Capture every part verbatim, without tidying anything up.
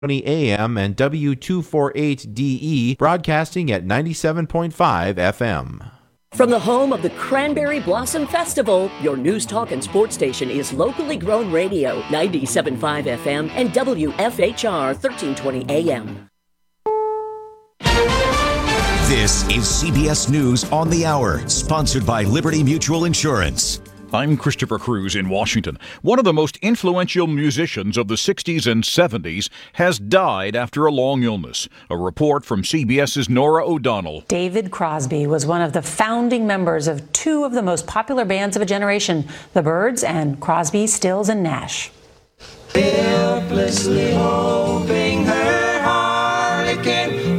A M and W two forty-eight D E, broadcasting at ninety-seven point five F M. From the home of the Cranberry Blossom Festival, your news, talk, and sports station is locally grown radio, ninety-seven point five F M and W F H R thirteen twenty A M. This is C B S News on the Hour, sponsored by Liberty Mutual Insurance. I'm Christopher Cruz in Washington. One of the most influential musicians of the sixties and seventies has died after a long illness. A report from CBS's Nora O'Donnell. David Crosby was one of the founding members of two of the most popular bands of a generation, the Byrds and Crosby, Stills and Nash. Helplessly hoping her harlequin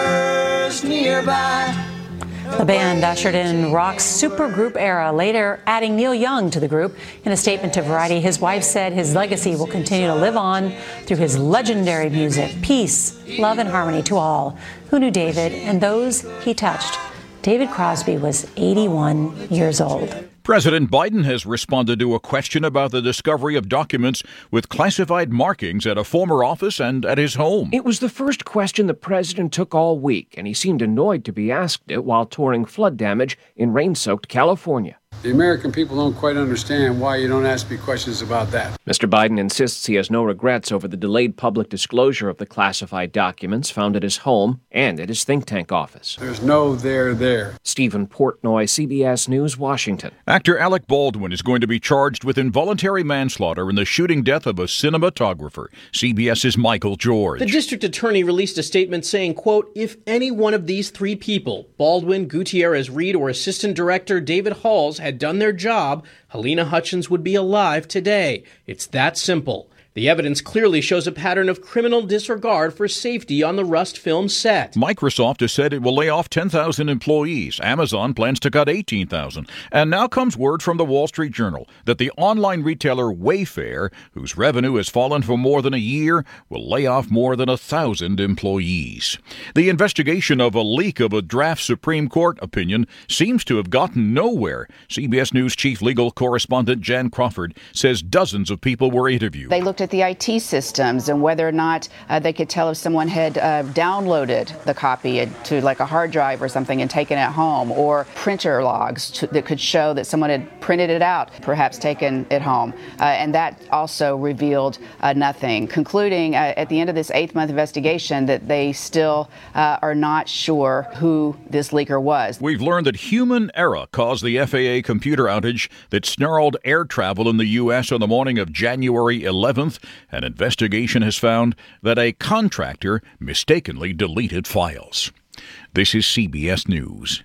hovers nearby. The band ushered in rock's supergroup era, later adding Neil Young to the group. In a statement to Variety, his wife said his legacy will continue to live on through his legendary music, peace, love, and harmony to all who knew David and those he touched. David Crosby was eighty-one years old. President Biden has responded to a question about the discovery of documents with classified markings at a former office and at his home. It was the first question the president took all week, and he seemed annoyed to be asked it while touring flood damage in rain-soaked California. The American people don't quite understand why you don't ask me questions about that. Mister Biden insists he has no regrets over the delayed public disclosure of the classified documents found at his home and at his think tank office. There's no there there. Stephen Portnoy, C B S News, Washington. Actor Alec Baldwin is going to be charged with involuntary manslaughter in the shooting death of a cinematographer. CBS's Michael George. The district attorney released a statement saying, quote, if any one of these three people, Baldwin, Gutierrez Reed, or assistant director David Halls, had done their job, Helena Hutchins would be alive today. It's that simple. The evidence clearly shows a pattern of criminal disregard for safety on the Rust film set. Microsoft has said it will lay off ten thousand employees. Amazon plans to cut eighteen thousand. And now comes word from the Wall Street Journal that the online retailer Wayfair, whose revenue has fallen for more than a year, will lay off more than one thousand employees. The investigation of a leak of a draft Supreme Court opinion seems to have gotten nowhere. C B S News chief legal correspondent Jan Crawford says dozens of people were interviewed. They looked at the I T systems and whether or not uh, they could tell if someone had uh, downloaded the copy to like a hard drive or something and taken it home, or printer logs to, that could show that someone had printed it out, perhaps taken it home. Uh, and that also revealed uh, nothing, concluding uh, at the end of this eighth-month investigation that they still uh, are not sure who this leaker was. We've learned that human error caused the F A A computer outage that snarled air travel in the U S on the morning of January eleventh. An investigation has found that a contractor mistakenly deleted files. This is C B S News.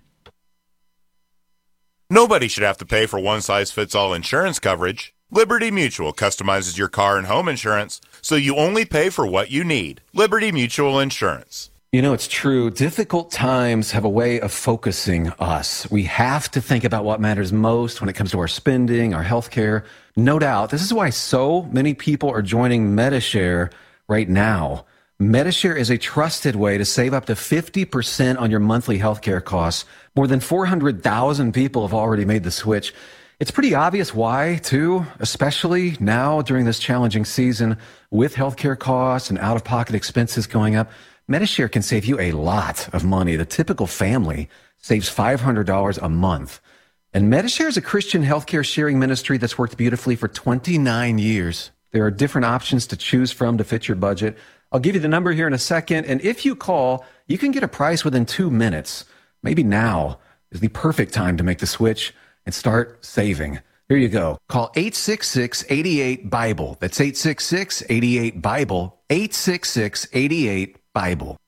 Nobody should have to pay for one-size-fits-all insurance coverage. Liberty Mutual customizes your car and home insurance, so you only pay for what you need. Liberty Mutual Insurance. You know, it's true. Difficult times have a way of focusing us. We have to think about what matters most when it comes to our spending, our health care. No doubt. This is why so many people are joining Medi-Share right now. Medi-Share is a trusted way to save up to fifty percent on your monthly health care costs. More than four hundred thousand people have already made the switch. It's pretty obvious why, too, especially now during this challenging season with healthcare costs and out-of-pocket expenses going up. Medi-Share can save you a lot of money. The typical family saves five hundred dollars a month. And Medi-Share is a Christian healthcare sharing ministry that's worked beautifully for twenty-nine years. There are different options to choose from to fit your budget. I'll give you the number here in a second. And if you call, you can get a price within two minutes. Maybe now is the perfect time to make the switch and start saving. Here you go. Call eight six six, eight eight, BIBLE. That's eight six six, eight eight, BIBLE. eight six six, eight eight, BIBLE.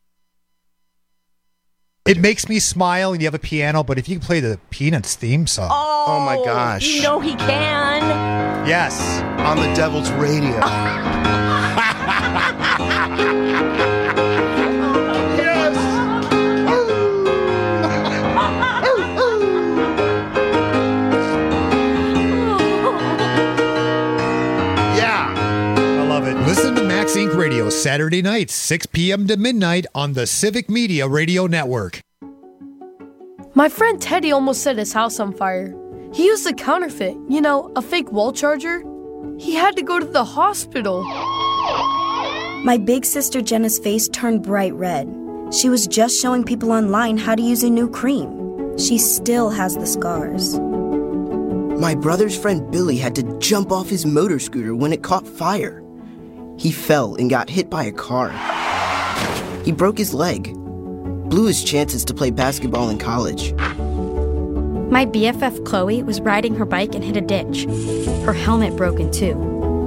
It makes me smile and you have a piano, but if you can play the Peanuts theme song. Oh, oh my gosh. You know he can. Yes. On the Devil's Radio. Listen to Max Incorporated. Radio Saturday nights, six p.m. to midnight on the Civic Media Radio Network. My friend Teddy almost set his house on fire. He used a counterfeit, you know, a fake wall charger. He had to go to the hospital. My big sister Jenna's face turned bright red. She was just showing people online how to use a new cream. She still has the scars. My brother's friend Billy had to jump off his motor scooter when it caught fire. He fell and got hit by a car. He broke his leg, blew his chances to play basketball in college. My B F F Chloe was riding her bike and hit a ditch. Her helmet broke in two.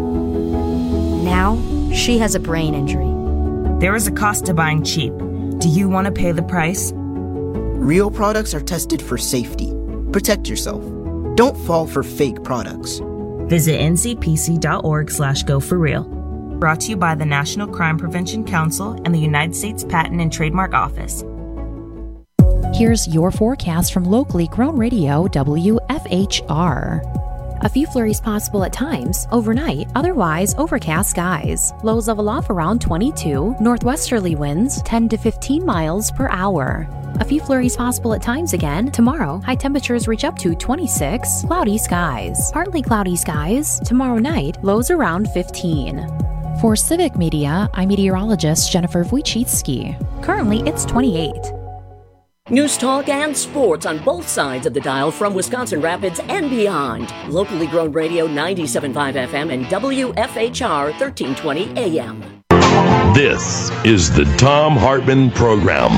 Now, she has a brain injury. There is a cost to buying cheap. Do you want to pay the price? Real products are tested for safety. Protect yourself. Don't fall for fake products. Visit N C P C dot org slash go for real. Brought to you by the National Crime Prevention Council and the United States Patent and Trademark Office. Here's your forecast from locally grown radio W F H R. A few flurries possible at times, overnight, otherwise overcast skies. Lows level off around twenty-two, northwesterly winds ten to fifteen miles per hour. A few flurries possible at times again. Tomorrow, high temperatures reach up to twenty-six, cloudy skies. Partly cloudy skies. Tomorrow night, lows around fifteen. For Civic Media, I'm meteorologist Jennifer Wojcicki. Currently, it's twenty-eight. News talk and sports on both sides of the dial from Wisconsin Rapids and beyond. Locally grown radio ninety-seven point five F M and W F H R thirteen twenty A M. This is the Thom Hartmann Program.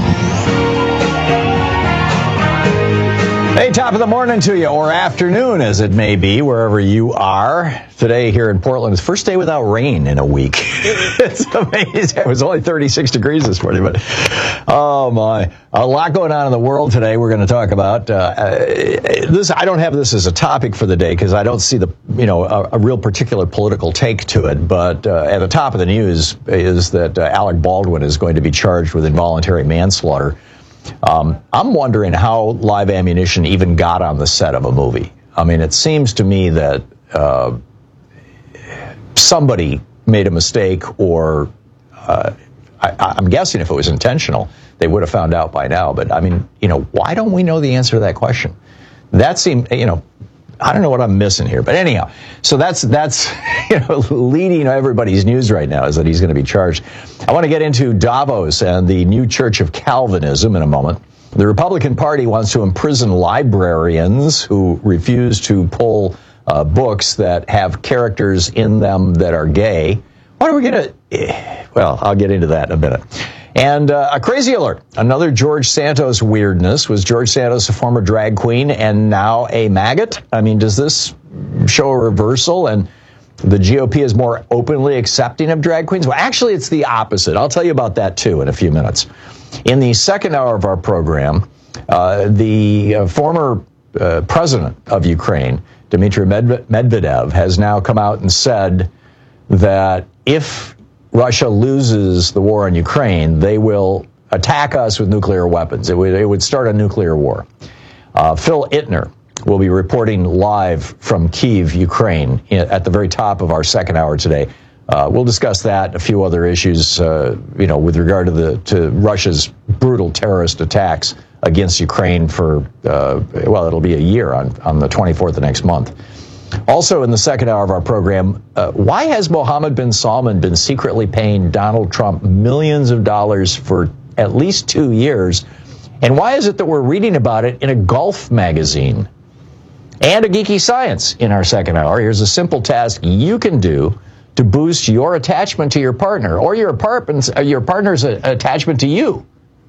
Hey, top of the morning to you, or afternoon as it may be, wherever you are. Today here in Portland is first day without rain in a week. It's amazing. It was only thirty-six degrees this morning, but oh my. A lot going on in the world today we're going to talk about. Uh, this I don't have this as a topic for the day because I don't see the, you know, a, a real particular political take to it. But uh, at the top of the news is that uh, Alec Baldwin is going to be charged with involuntary manslaughter. Um, I'm wondering how live ammunition even got on the set of a movie. I mean, it seems to me that uh, somebody made a mistake, or uh, I, I'm guessing if it was intentional, they would have found out by now. But I mean, you know, why don't we know the answer to that question? That seemed, you know, I don't know what I'm missing here. But anyhow, so that's, that's you know, leading everybody's news right now is that he's going to be charged. I want to get into Davos and the new Church of Calvinism in a moment. The Republican Party wants to imprison librarians who refuse to pull uh, books that have characters in them that are gay. What are we going to... Well, I'll get into that in a minute. And uh, a crazy alert. Another George Santos weirdness. Was George Santos a former drag queen and now a maggot? I mean, does this show a reversal and the G O P is more openly accepting of drag queens? Well, actually, it's the opposite. I'll tell you about that, too, in a few minutes. In the second hour of our program, uh, the uh, former uh, president of Ukraine, Dmitry Medvedev, has now come out and said that if Russia loses the war in Ukraine, they will attack us with nuclear weapons. It would, it would start a nuclear war. Uh, Phil Ittner will be reporting live from Kyiv, Ukraine, at the very top of our second hour today. Uh, we'll discuss that, a few other issues, uh, you know, with regard to the to Russia's brutal terrorist attacks against Ukraine for, uh, well, it'll be a year on, on the twenty-fourth of next month. Also in the second hour of our program, uh, why has Mohammed bin Salman been secretly paying Donald Trump millions of dollars for at least two years? And why is it that we're reading about it in a golf magazine? And a geeky science in our second hour. Here's a simple task you can do to boost your attachment to your partner or your, apartment's, uh, your partner's uh, attachment to you.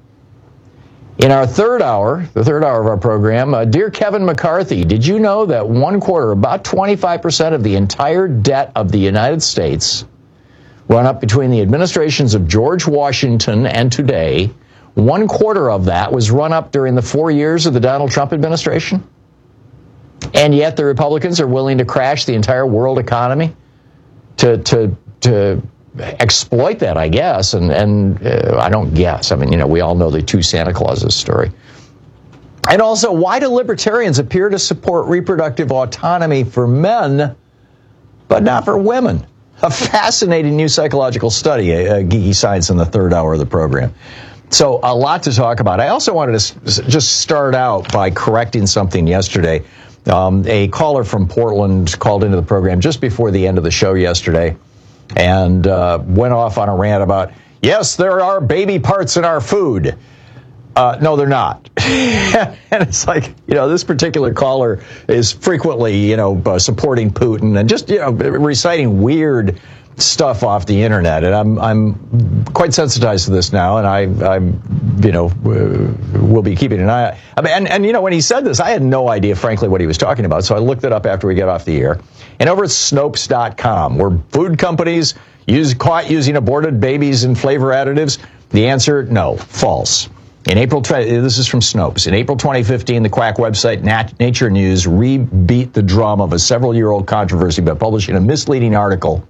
In our third hour, the third hour of our program, uh, dear Kevin McCarthy, did you know that one quarter, about twenty-five percent of the entire debt of the United States run up between the administrations of George Washington and today? One quarter of that was run up during the four years of the Donald Trump administration? And yet the Republicans are willing to crash the entire world economy to to to exploit that, I guess. And, and uh, I don't guess. I mean, you know, we all know the two Santa Clauses story. And also, why do libertarians appear to support reproductive autonomy for men, but not for women? A fascinating new psychological study, a, a geeky science in the third hour of the program. So a lot to talk about. I also wanted to just start out by correcting something yesterday. Um, a caller from Portland called into the program just before the end of the show yesterday and uh, went off on a rant about, yes, there are baby parts in our food. Uh, no, they're not. And it's like, you know, this particular caller is frequently, you know, uh, supporting Putin and just, you know, reciting weird stuff off the internet. And I'm I'm quite sensitized to this now, and I, I'm, you know, uh, will be keeping an eye. I mean, and, and, you know, when he said this, I had no idea, frankly, what he was talking about. So I looked it up after we get off the air. And over at Snopes dot com, where food companies use caught using aborted babies and flavor additives, the answer, no, false. In April, this is from Snopes. In April twenty fifteen, the quack website Nat- Nature News rebeat the drum of a several-year-old controversy by publishing a misleading article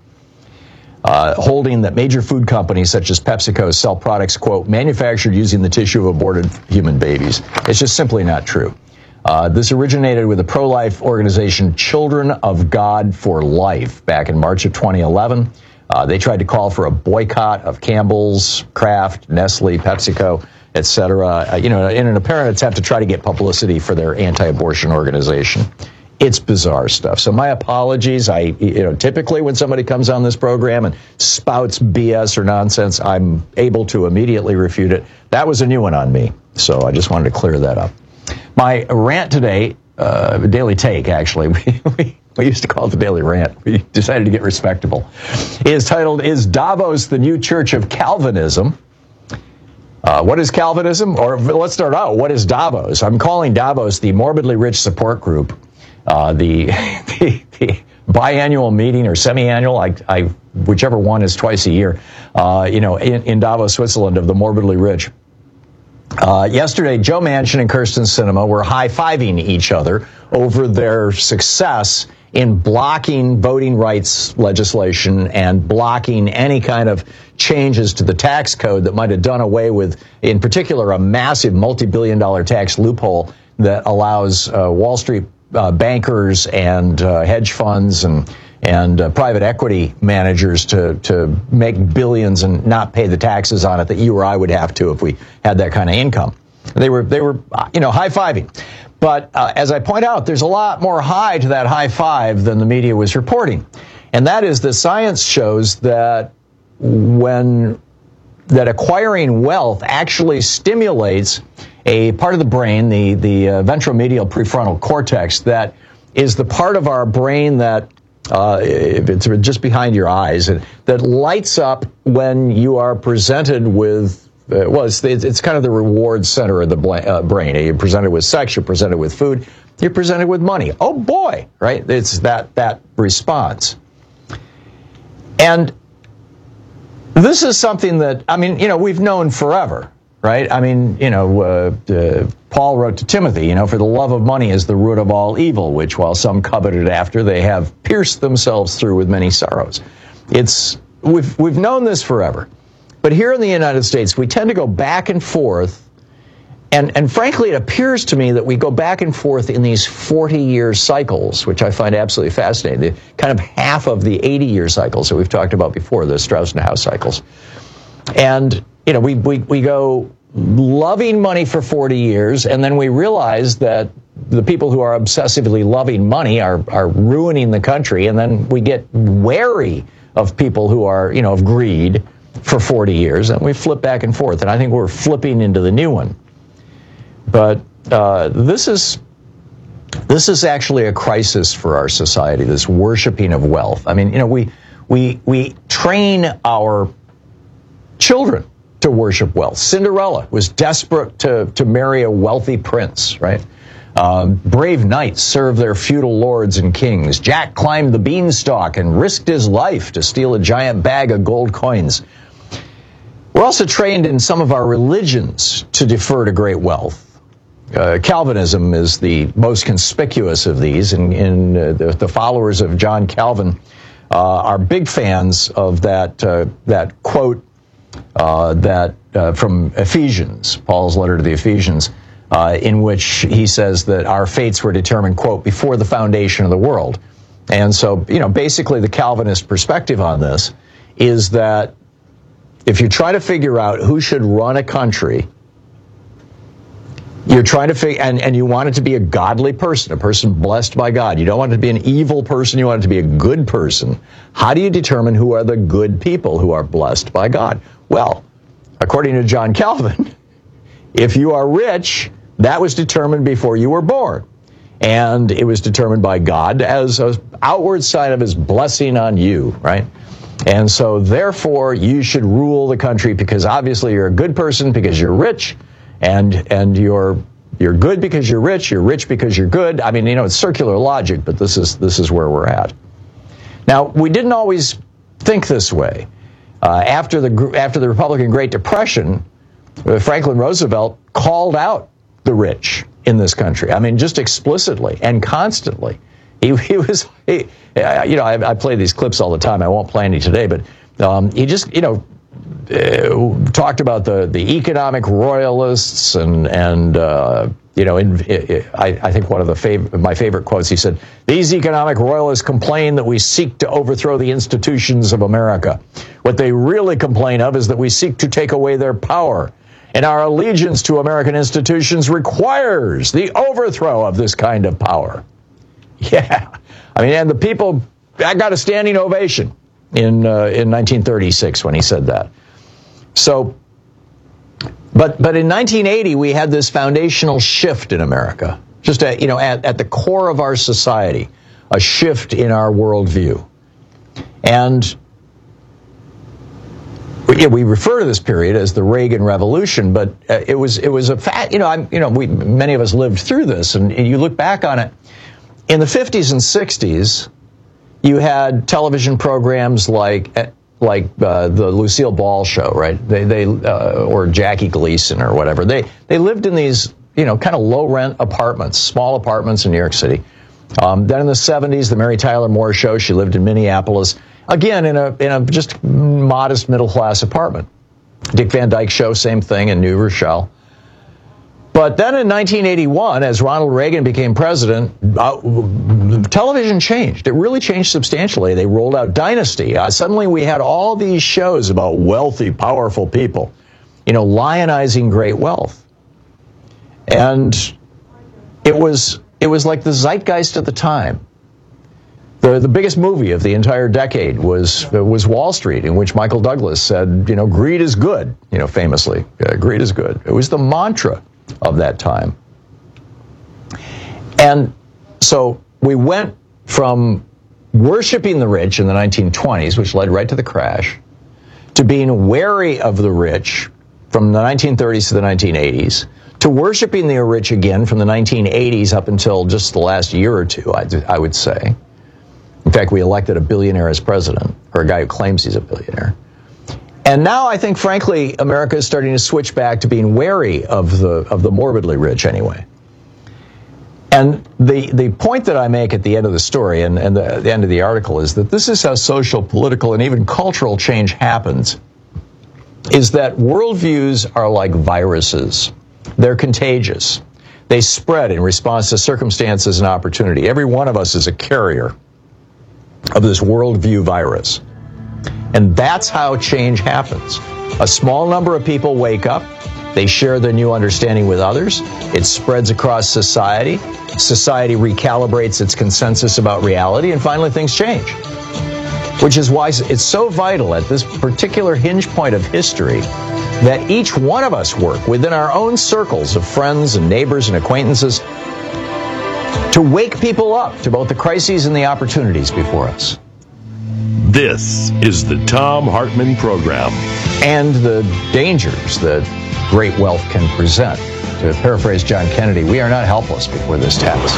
uh, holding that major food companies such as PepsiCo sell products, quote, manufactured using the tissue of aborted human babies. It's just simply not true. Uh, this originated with the pro-life organization Children of God for Life back in March of twenty eleven. Uh, they tried to call for a boycott of Campbell's, Kraft, Nestle, PepsiCo, et cetera, uh, you know, in an apparent attempt to try to get publicity for their anti-abortion organization. It's bizarre stuff. So my apologies. I, you know, typically when somebody comes on this program and spouts B S or nonsense, I'm able to immediately refute it. That was a new one on me. So I just wanted to clear that up. My rant today, uh, Daily Take, actually, we, we, we used to call it the Daily Rant. We decided to get respectable, is titled, Is Davos the New Church of Calvinism? Uh, what is Calvinism? Or let's start out. What is Davos? I'm calling Davos the Morbidly Rich Support Group, uh, the, the, the biannual meeting or semi-annual, I, I, whichever one is twice a year, uh, you know, in, in Davos, Switzerland, of the morbidly rich. Uh, yesterday, Joe Manchin and Kirsten Sinema were high-fiving each other over their success in blocking voting rights legislation and blocking any kind of changes to the tax code that might have done away with, in particular, a massive multi-billion dollar tax loophole that allows uh, Wall Street uh, bankers and uh, hedge funds and and uh, private equity managers to to make billions and not pay the taxes on it that you or I would have to if we had that kind of income. They were they were you know high-fiving. But uh, as I point out, there's a lot more high to that high five than the media was reporting. And that is that science shows that when that acquiring wealth actually stimulates a part of the brain, the, the uh, ventromedial prefrontal cortex, that is the part of our brain that uh, it's just behind your eyes, and that lights up when you are presented with Uh, well, it's, it's kind of the reward center of the bla- uh, brain. You're presented with sex, you're presented with food, you're presented with money. Oh boy, right? It's that that response. And this is something that, I mean, you know, we've known forever, right? I mean, you know, uh, uh, Paul wrote to Timothy, you know, for the love of money is the root of all evil, which while some coveted after, they have pierced themselves through with many sorrows. It's we've we've known this forever. But here in the United States, we tend to go back and forth, and, and frankly, it appears to me that we go back and forth in these forty-year cycles, which I find absolutely fascinating. The, kind of half of the eighty-year cycles that we've talked about before, the Strauss-Nahaus cycles. And, you know, we, we, we go loving money for forty years, and then we realize that the people who are obsessively loving money are, are ruining the country, and then we get wary of people who are, you know, of greed, for forty years, and we flip back and forth, and I think we're flipping into the new one. But uh, this is this is actually a crisis for our society, this worshiping of wealth. I mean, you know, we we we train our children to worship wealth. Cinderella was desperate to to marry a wealthy prince, right? Um, brave knights served their feudal lords and kings. Jack climbed the beanstalk and risked his life to steal a giant bag of gold coins. We're also trained in some of our religions to defer to great wealth. Uh, Calvinism is the most conspicuous of these, and, and uh, the, the followers of John Calvin uh, are big fans of that uh, that quote uh, that uh, from Ephesians, Paul's letter to the Ephesians, uh, in which he says that our fates were determined, quote, before the foundation of the world. And so, you know, basically the Calvinist perspective on this is that if you try to figure out who should run a country, you're You're trying to figure, and, and you want it to be a godly person, a person blessed by God. You don't want it to be an evil person. You want it to be a good person. How do you determine who are the good people who are blessed by God? Well, according to John Calvin, if you are rich, that was determined before you were born. And it was determined by God as an outward sign of his blessing on you, right? And so, therefore, you should rule the country because obviously you're a good person because you're rich. And and you're you're good because you're rich. You're rich because you're good. I mean, you know, it's circular logic, but this is this is where we're at. Now, we didn't always think this way. Uh, after the after the Republican Great Depression, uh, Franklin Roosevelt called out the rich in this country. I mean, just explicitly and constantly. He he was he, uh, you know I, I play these clips all the time. I won't play any today, but um, he just you know. Uh, talked about the, the economic royalists and and uh, you know in, I, I think one of the fav- my favorite quotes, he said, these economic royalists complain that we seek to overthrow the institutions of America. What they really complain of is that we seek to take away their power, and our allegiance to American institutions requires the overthrow of this kind of power. Yeah, I mean, and the people, I got a standing ovation in uh, in nineteen thirty-six when he said that. So, but but in nineteen eighty we had this foundational shift in America, just at, you know at, at the core of our society, a shift in our worldview, and yeah, we refer to this period as the Reagan Revolution. But uh, it was it was a fact. You know, I'm you know we many of us lived through this, and, and you look back on it in the fifties and sixties. You had television programs like like uh, the Lucille Ball show, right? They they uh, or Jackie Gleason or whatever. They they lived in these you know kind of low rent apartments, small apartments in New York City. Um, then in the seventies, the Mary Tyler Moore show. She lived in Minneapolis, again in a in a just modest middle class apartment. Dick Van Dyke show, same thing in New Rochelle. But then in nineteen eighty-one, as Ronald Reagan became president, uh, television changed. It really changed substantially. They rolled out Dynasty. Uh, suddenly we had all these shows about wealthy, powerful people, you know, lionizing great wealth. And it was it was like the zeitgeist at the time. The the biggest movie of the entire decade was was Wall Street, in which Michael Douglas said, you know, greed is good, you know, famously. Uh, greed is good. It was the mantra of that time. And so we went from worshiping the rich in the nineteen twenties, which led right to the crash, to being wary of the rich from the nineteen thirties to the nineteen eighties, to worshiping the rich again from the nineteen eighties up until just the last year or two, I, I would say. In fact, we elected a billionaire as president, or a guy who claims he's a billionaire. And now I think, frankly, America is starting to switch back to being wary of the of the morbidly rich anyway. And the, the point that I make at the end of the story and, and the, the end of the article is that this is how social, political, and even cultural change happens, is that worldviews are like viruses. They're contagious. They spread in response to circumstances and opportunity. Every one of us is a carrier of this worldview virus. And that's how change happens. A small number of people wake up, they share their new understanding with others, it spreads across society, society recalibrates its consensus about reality, and finally things change. Which is why it's so vital at this particular hinge point of history that each one of us work within our own circles of friends and neighbors and acquaintances to wake people up to both the crises and the opportunities before us. This is the Thom Hartmann Program. And the dangers that great wealth can present. To paraphrase John Kennedy, we are not helpless before this task.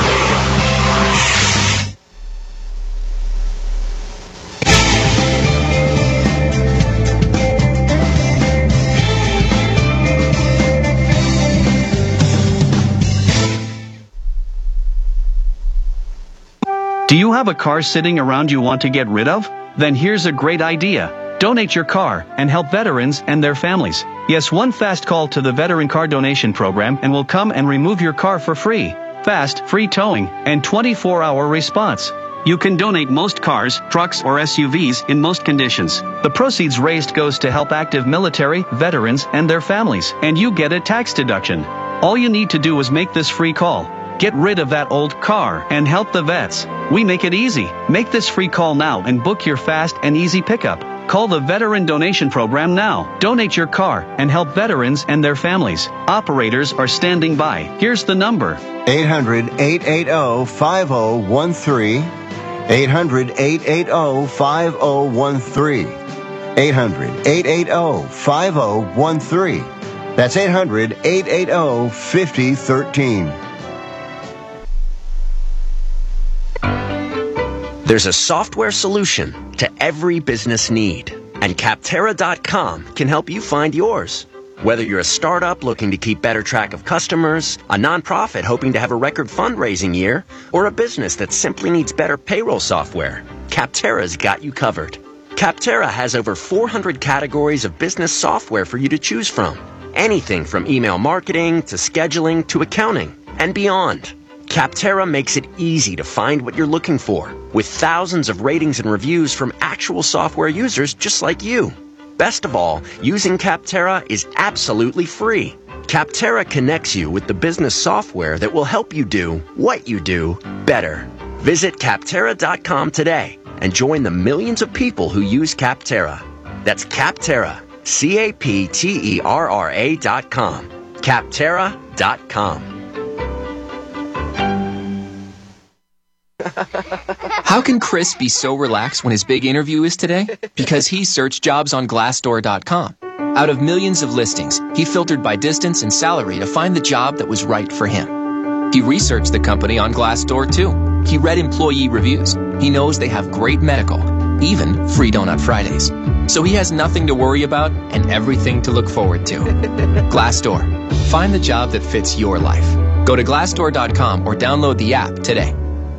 Do you have a car sitting around you want to get rid of? Then here's a great idea. Donate your car and help veterans and their families. Yes, one fast call to the Veteran Car Donation Program and we'll come and remove your car for free. Fast, free towing, and twenty-four hour response. You can donate most cars, trucks, or S U Vs in most conditions. The proceeds raised goes to help active military, veterans, and their families, and you get a tax deduction. All you need to do is make this free call. Get rid of that old car and help the vets. We make it easy. Make this free call now and book your fast and easy pickup. Call the Veteran Donation Program now. Donate your car and help veterans and their families. Operators are standing by. Here's the number. eight hundred, eight eight zero, five zero one three. eight hundred, eight eight zero, five zero one three. eight hundred, eight eight zero, five zero one three. That's eight hundred, eight eight zero, five zero one three. There's a software solution to every business need, and Capterra dot com can help you find yours. Whether you're a startup looking to keep better track of customers, a nonprofit hoping to have a record fundraising year, or a business that simply needs better payroll software, Capterra's got you covered. Capterra has over four hundred categories of business software for you to choose from. Anything from email marketing to scheduling to accounting and beyond. Capterra makes it easy to find what you're looking for, with thousands of ratings and reviews from actual software users just like you. Best of all, using Capterra is absolutely free. Capterra connects you with the business software that will help you do what you do better. Visit Capterra dot com today and join the millions of people who use Capterra. That's Capterra, C A P T E R R A dot com. Capterra dot com. How can Chris be so relaxed when his big interview is today? Because he searched jobs on Glassdoor dot com. Out of millions of listings, he filtered by distance and salary to find the job that was right for him. He researched the company on Glassdoor too. He read employee reviews. He knows they have great medical, even free donut Fridays. So he has nothing to worry about and everything to look forward to. Glassdoor. Find the job that fits your life. Go to Glassdoor dot com or download the app today.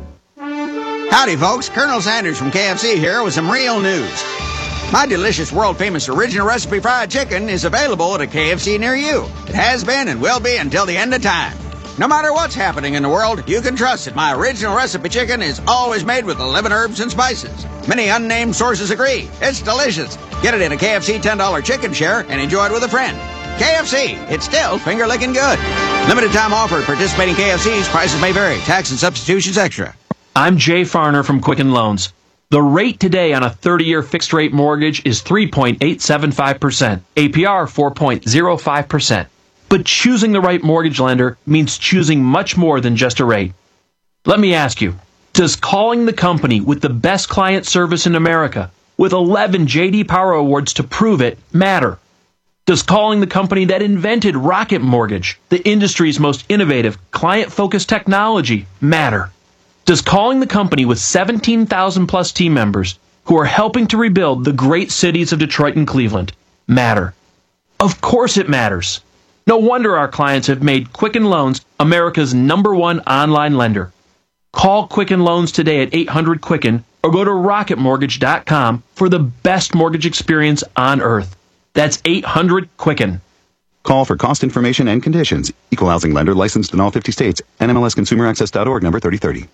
Howdy, folks. Colonel Sanders from K F C here with some real news. My delicious, world-famous original recipe fried chicken is available at a K F C near you. It has been and will be until the end of time. No matter what's happening in the world, you can trust that my original recipe chicken is always made with eleven herbs and spices. Many unnamed sources agree. It's delicious. Get it in a K F C ten dollar chicken share and enjoy it with a friend. K F C, it's still finger-licking good. Limited time offer at participating K F Cs. Prices may vary. Tax and substitutions extra. I'm Jay Farner from Quicken Loans. The rate today on a thirty-year fixed-rate mortgage is three point eight seven five percent, A P R four point zero five percent. But choosing the right mortgage lender means choosing much more than just a rate. Let me ask you, does calling the company with the best client service in America, with eleven J D Power Awards to prove it, matter? Does calling the company that invented Rocket Mortgage, the industry's most innovative, client-focused technology, matter? Does calling the company with seventeen thousand plus team members who are helping to rebuild the great cities of Detroit and Cleveland matter? Of course it matters. No wonder our clients have made Quicken Loans America's number one online lender. Call Quicken Loans today at eight hundred Quicken or go to rocket mortgage dot com for the best mortgage experience on earth. That's eight hundred Quicken. Call for cost information and conditions. Equal housing lender licensed in all fifty states. N M L S consumer access dot org number thirty thirty.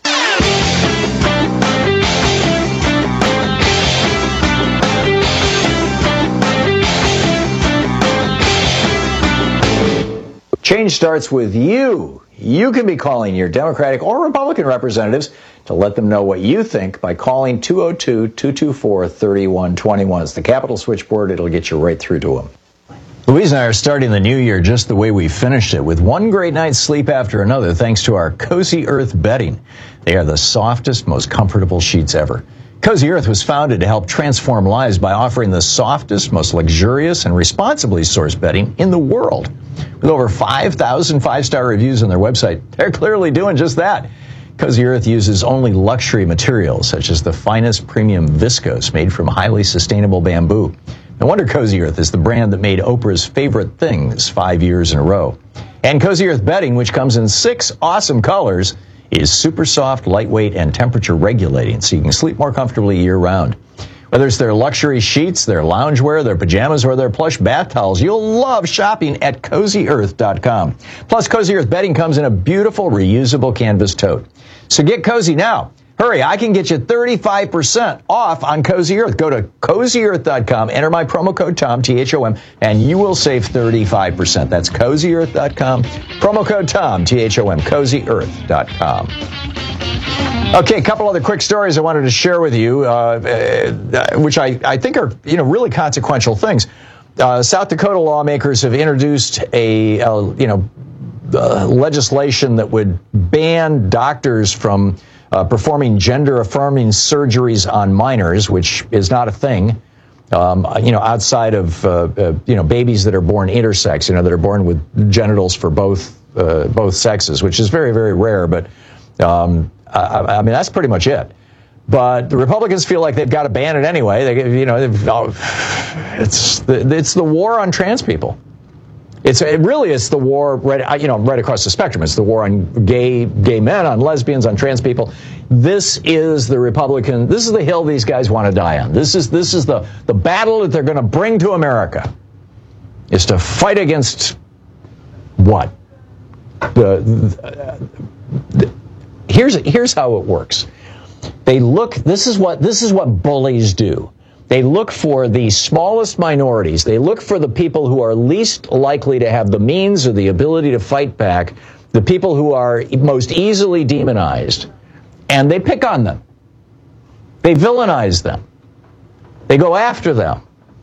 Change starts with you. You can be calling your Democratic or Republican representatives to let them know what you think by calling two oh two, two two four, three one two one. It's the Capitol switchboard. It'll get you right through to them. Louise and I are starting the new year just the way we finished it, with one great night's sleep after another, thanks to our Cozy Earth bedding. They are the softest, most comfortable sheets ever. Cozy Earth was founded to help transform lives by offering the softest, most luxurious, and responsibly sourced bedding in the world. With over five thousand five-star reviews on their website, they're clearly doing just that. Cozy Earth uses only luxury materials, such as the finest premium viscose made from highly sustainable bamboo. No wonder Cozy Earth is the brand that made Oprah's favorite things five years in a row. And Cozy Earth bedding, which comes in six awesome colors, is super soft, lightweight, and temperature regulating, so you can sleep more comfortably year-round. Whether it's their luxury sheets, their loungewear, their pajamas, or their plush bath towels, you'll love shopping at cozy earth dot com. Plus, Cozy Earth bedding comes in a beautiful, reusable canvas tote. So get cozy now. Hurry, I can get you thirty-five percent off on Cozy Earth. Go to cozy earth dot com, enter my promo code Tom, T H O M, and you will save thirty-five percent. That's cozy earth dot com, promo code Tom, T H O M, cozy earth dot com. Okay, a couple other quick stories I wanted to share with you, uh, uh, which I, I think are, you know, really consequential things. Uh, South Dakota lawmakers have introduced a, uh, you know, uh, legislation that would ban doctors from uh, performing gender-affirming surgeries on minors, which is not a thing, um, you know, outside of, uh, uh, you know, babies that are born intersex, you know, that are born with genitals for both uh, both sexes, which is very, very rare. But, um, I, I mean, that's pretty much it. But the Republicans feel like they've got to ban it anyway. They, you know, oh, it's the, it's the war on trans people. It's it really is the war right, you know, right across the spectrum. It's the war on gay gay men, on lesbians, on trans people. This is the Republican. This is the hill these guys want to die on. This is this is the the battle that they're going to bring to America. Is to fight against what? The, the, the here's here's how it works. They look. This is what this is what bullies do. They look for the smallest minorities. They look for the people who are least likely to have the means or the ability to fight back, the people who are most easily demonized, and they pick on them. They villainize them. They go after them.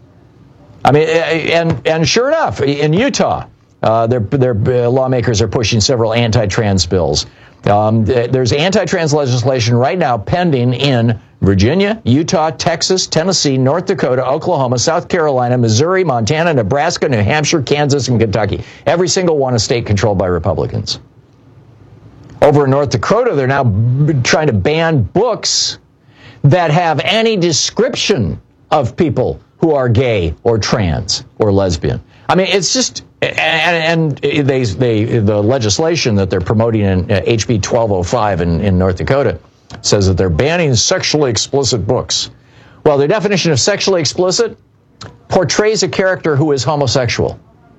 I mean, and and sure enough, in Utah, uh, their their lawmakers are pushing several anti-trans bills. Um, there's anti-trans legislation right now pending in Virginia, Utah, Texas, Tennessee, North Dakota, Oklahoma, South Carolina, Missouri, Montana, Nebraska, New Hampshire, Kansas, and Kentucky. Every single one is state controlled by Republicans. Over in North Dakota, they're now b- trying to ban books that have any description of people who are gay or trans or lesbian. I mean, it's just, and, and they, they, the legislation that they're promoting in H B twelve oh five in, in North Dakota says that they're banning sexually explicit books. Well, the definition of sexually explicit portrays a character who is homosexual.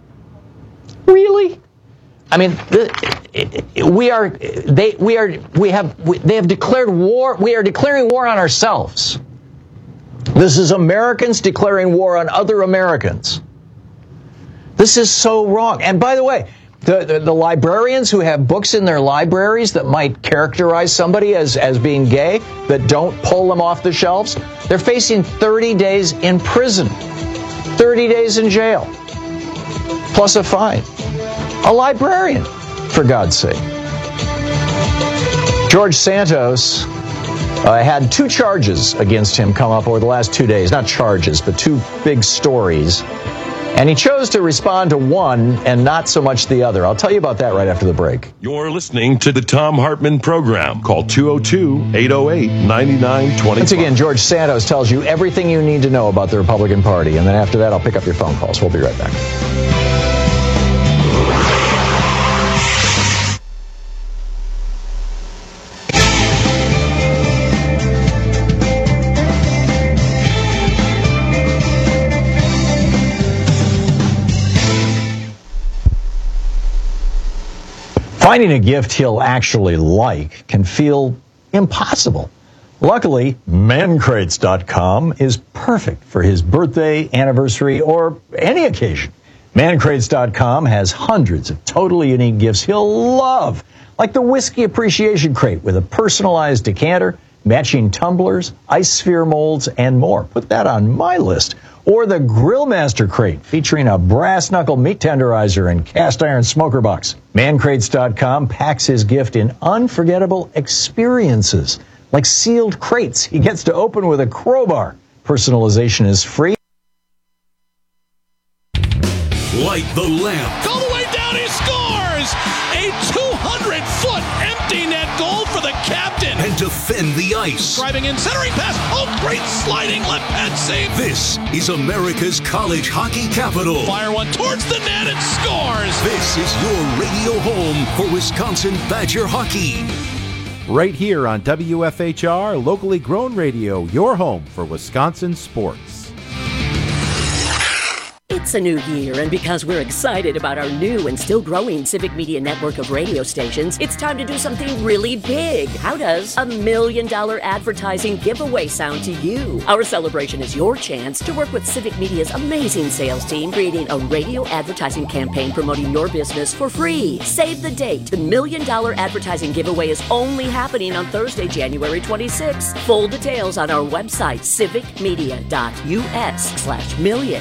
Really? I mean, the, we are, they, we are, we have, we, they have declared war. We are declaring war on ourselves. This is Americans declaring war on other Americans. This is so wrong. And by the way, the, the, the librarians who have books in their libraries that might characterize somebody as, as being gay, that don't pull them off the shelves, they're facing thirty days in prison, thirty days in jail, plus a fine. A librarian, for God's sake. George Santos uh, had two charges against him come up over the last two days. Not charges, but two big stories. And he chose to respond to one and not so much the other. I'll tell you about that right after the break. You're listening to the Tom Hartman Program. Call two oh two, eight oh eight, nine nine two five. Once again, George Santos tells you everything you need to know about the Republican Party. And then after that, I'll pick up your phone calls. We'll be right back. Finding a gift he'll actually like can feel impossible. Luckily, man crates dot com is perfect for his birthday, anniversary, or any occasion. man crates dot com has hundreds of totally unique gifts he'll love, like the Whiskey Appreciation Crate with a personalized decanter, matching tumblers, ice sphere molds, and more. Put that on my list. Or the Grillmaster Crate, featuring a brass knuckle meat tenderizer and cast iron smoker box. man crates dot com packs his gift in unforgettable experiences, like sealed crates he gets to open with a crowbar. Personalization is free. Light the lamp. All the way down, he scores! A two hundred foot empty net goal for the captain. And defend the ice. Driving in, centering pass. Oh, great sliding left hand save. This is America's college hockey capital. Fire one towards the net and scores. This is your radio home for Wisconsin Badger hockey. Right here on W F H R, locally grown radio, your home for Wisconsin sports. It's It's a new year, and because we're excited about our new and still growing Civic Media network of radio stations, it's time to do something really big. How does a million dollar advertising giveaway sound to you? Our celebration is your chance to work with Civic Media's amazing sales team, creating a radio advertising campaign promoting your business for free. Save the date. The million dollar advertising giveaway is only happening on Thursday, January twenty-sixth. Full details on our website, civicmedia.us slash million.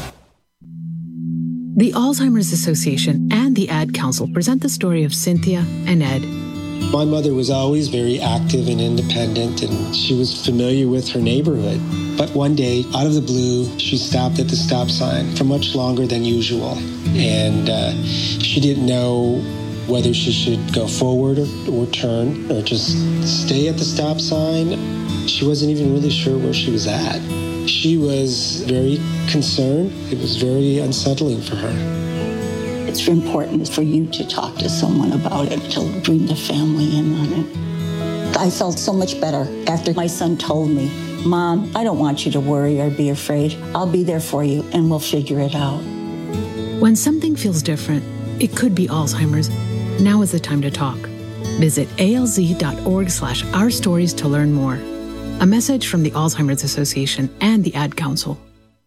The Alzheimer's Association and the Ad Council present the story of Cynthia and Ed. My mother was always very active and independent, and she was familiar with her neighborhood. But one day, out of the blue, she stopped at the stop sign for much longer than usual. And uh, she didn't know whether she should go forward or, or turn or just stay at the stop sign. She wasn't even really sure where she was at. She was very concerned. It was very unsettling for her. It's important for you to talk to someone about it, to bring the family in on it. I felt so much better after my son told me, Mom, I don't want you to worry or be afraid. I'll be there for you and we'll figure it out. When something feels different, it could be Alzheimer's. Now is the time to talk. Visit alz.org slash our stories to learn more. A message from the Alzheimer's Association and the Ad Council.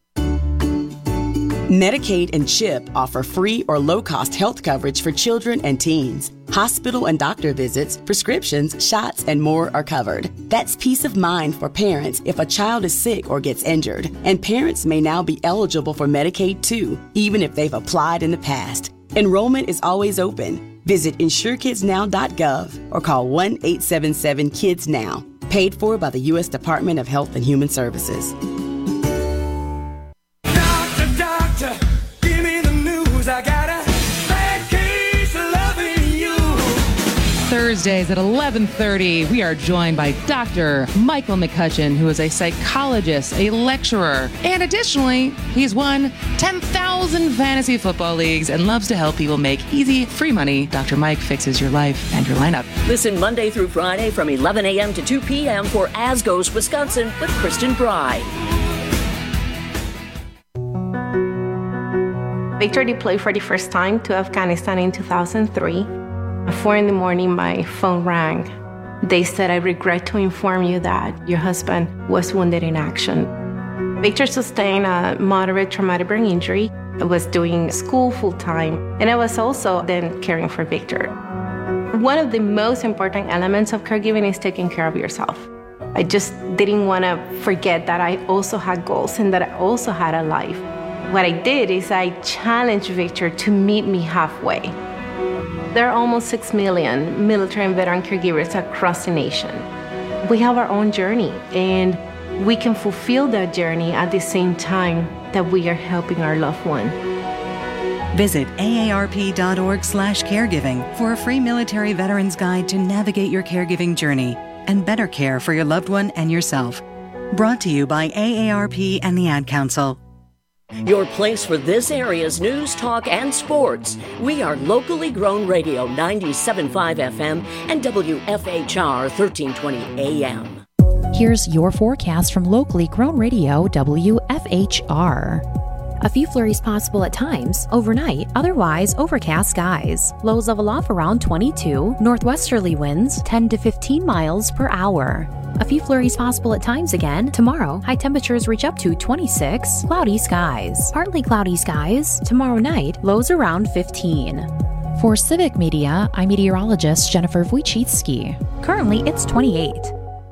Medicaid and CHIP offer free or low-cost health coverage for children and teens. Hospital and doctor visits, prescriptions, shots, and more are covered. That's peace of mind for parents if a child is sick or gets injured. And parents may now be eligible for Medicaid too, even if they've applied in the past. Enrollment is always open. Visit insure kids now dot gov or call one eight seven seven kids now. Paid for by the U S Department of Health and Human Services. Doctor, doctor, give me the news. I got a bad case of loving you. Thursdays at eleven thirty, we are joined by Doctor Michael McCutcheon, who is a psychologist, a lecturer, and additionally, he's won ten thousand fantasy football leagues and loves to help people make easy, free money. Doctor Mike fixes your life and your lineup. Listen Monday through Friday from eleven a.m. to two p.m. for As Goes Wisconsin with Kristen Bry. Victor deployed for the first time to Afghanistan in two thousand three. At four in the morning, my phone rang. They said, I regret to inform you that your husband was wounded in action. Victor sustained a moderate traumatic brain injury. I was doing school full-time, and I was also then caring for Victor. One of the most important elements of caregiving is taking care of yourself. I just didn't want to forget that I also had goals and that I also had a life. What I did is I challenged Victor to meet me halfway. There are almost six million military and veteran caregivers across the nation. We have our own journey, and we can fulfill that journey at the same time that we are helping our loved one. Visit A A R P dot org slash caregiving for a free military veterans guide to navigate your caregiving journey and better care for your loved one and yourself. Brought to you by A A R P and the Ad Council. Your place for this area's news, talk, and sports. We are locally grown radio ninety-seven point five F M and W F H R thirteen twenty A M. Here's your forecast from locally grown radio W F H R. A few flurries possible at times, overnight, otherwise overcast skies. Lows level off around twenty-two, northwesterly winds ten to fifteen miles per hour. A few flurries possible at times again. Tomorrow, high temperatures reach up to twenty-six. Cloudy skies. Partly cloudy skies. Tomorrow night, lows around fifteen. For Civic Media, I'm meteorologist Jennifer Wojcicki. Currently, it's twenty-eight.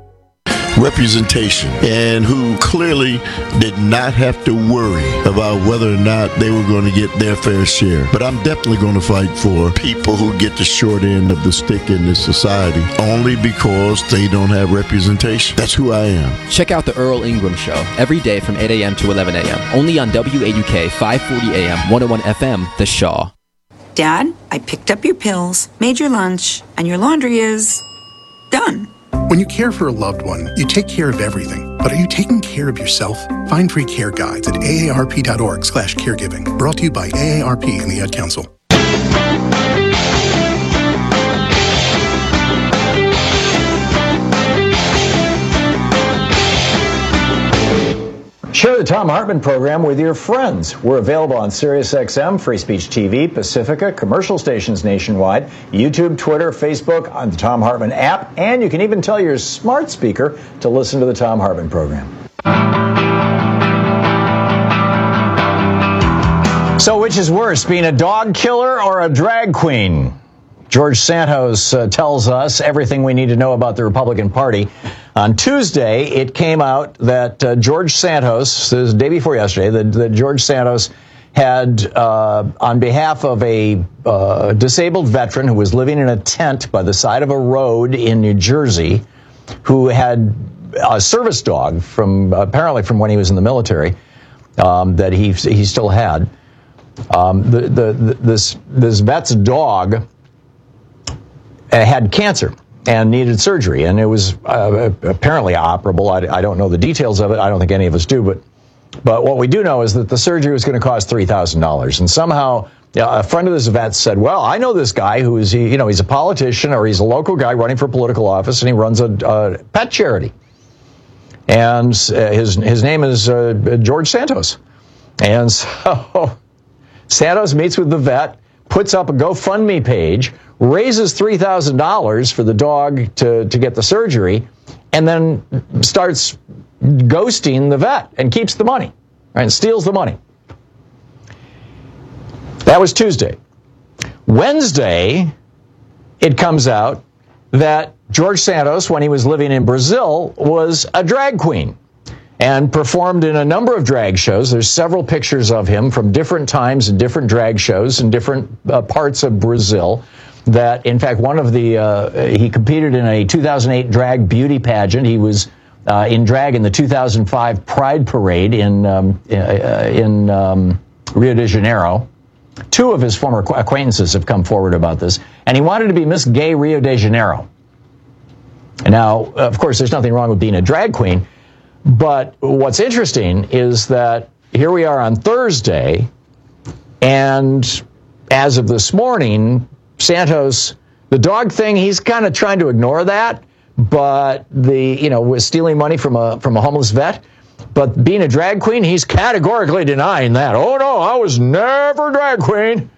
Representation, and who clearly did not have to worry about whether or not they were going to get their fair share. But I'm definitely going to fight for people who get the short end of the stick in this society only because they don't have representation. That's who I am. Check out the Earl Ingram Show every day from eight a.m. to eleven a.m. only on W A U K five forty A M, one oh one F M, The Shaw. Dad, I picked up your pills, made your lunch, and your laundry is done. When you care for a loved one, you take care of everything. But are you taking care of yourself? Find free care guides at A A R P dot org slash caregiving. Brought to you by A A R P and the Ad Council. Share the Thom Hartmann program with your friends. We're available on SiriusXM, Free Speech T V, Pacifica, commercial stations nationwide, YouTube, Twitter, Facebook, on the Thom Hartmann app, and you can even tell your smart speaker to listen to the Thom Hartmann program. So which is worse, being a dog killer or a drag queen? George Santos uh, tells us everything we need to know about the Republican Party. On Tuesday, it came out that uh, George Santos, this is the day before yesterday, that, that George Santos had, uh, on behalf of a uh, disabled veteran who was living in a tent by the side of a road in New Jersey, who had a service dog from, apparently from when he was in the military, um, that he he still had. Um, the, the, the, this, this vet's dog had cancer and needed surgery, and it was uh, apparently operable. I, I don't know the details of it. I don't think any of us do, but but what we do know is that the surgery was going to cost three thousand dollars. And somehow a friend of this vet said, well, I know this guy who is, you know, he's a politician or he's a local guy running for political office, and he runs a, a pet charity. And uh, his, his name is uh, George Santos. And so Santos meets with the vet, puts up a GoFundMe page, raises three thousand dollars for the dog to, to get the surgery, and then starts ghosting the vet and keeps the money, right, and steals the money. That was Tuesday. Wednesday, it comes out that George Santos, when he was living in Brazil, was a drag queen and performed in a number of drag shows. There's several pictures of him from different times and different drag shows in different uh, parts of Brazil. That, in fact, one of the, uh, he competed in a two thousand eight drag beauty pageant. He was uh, in drag in the two thousand five Pride Parade in, um, in um, Rio de Janeiro. Two of his former acquaintances have come forward about this. And he wanted to be Miss Gay Rio de Janeiro. Now, of course, there's nothing wrong with being a drag queen. But what's interesting is that here we are on Thursday, and as of this morning, Santos, the dog thing, he's kind of trying to ignore that, but the, you know, was stealing money from a from a homeless vet. But being a drag queen, he's categorically denying that. Oh, no, I was never a drag queen.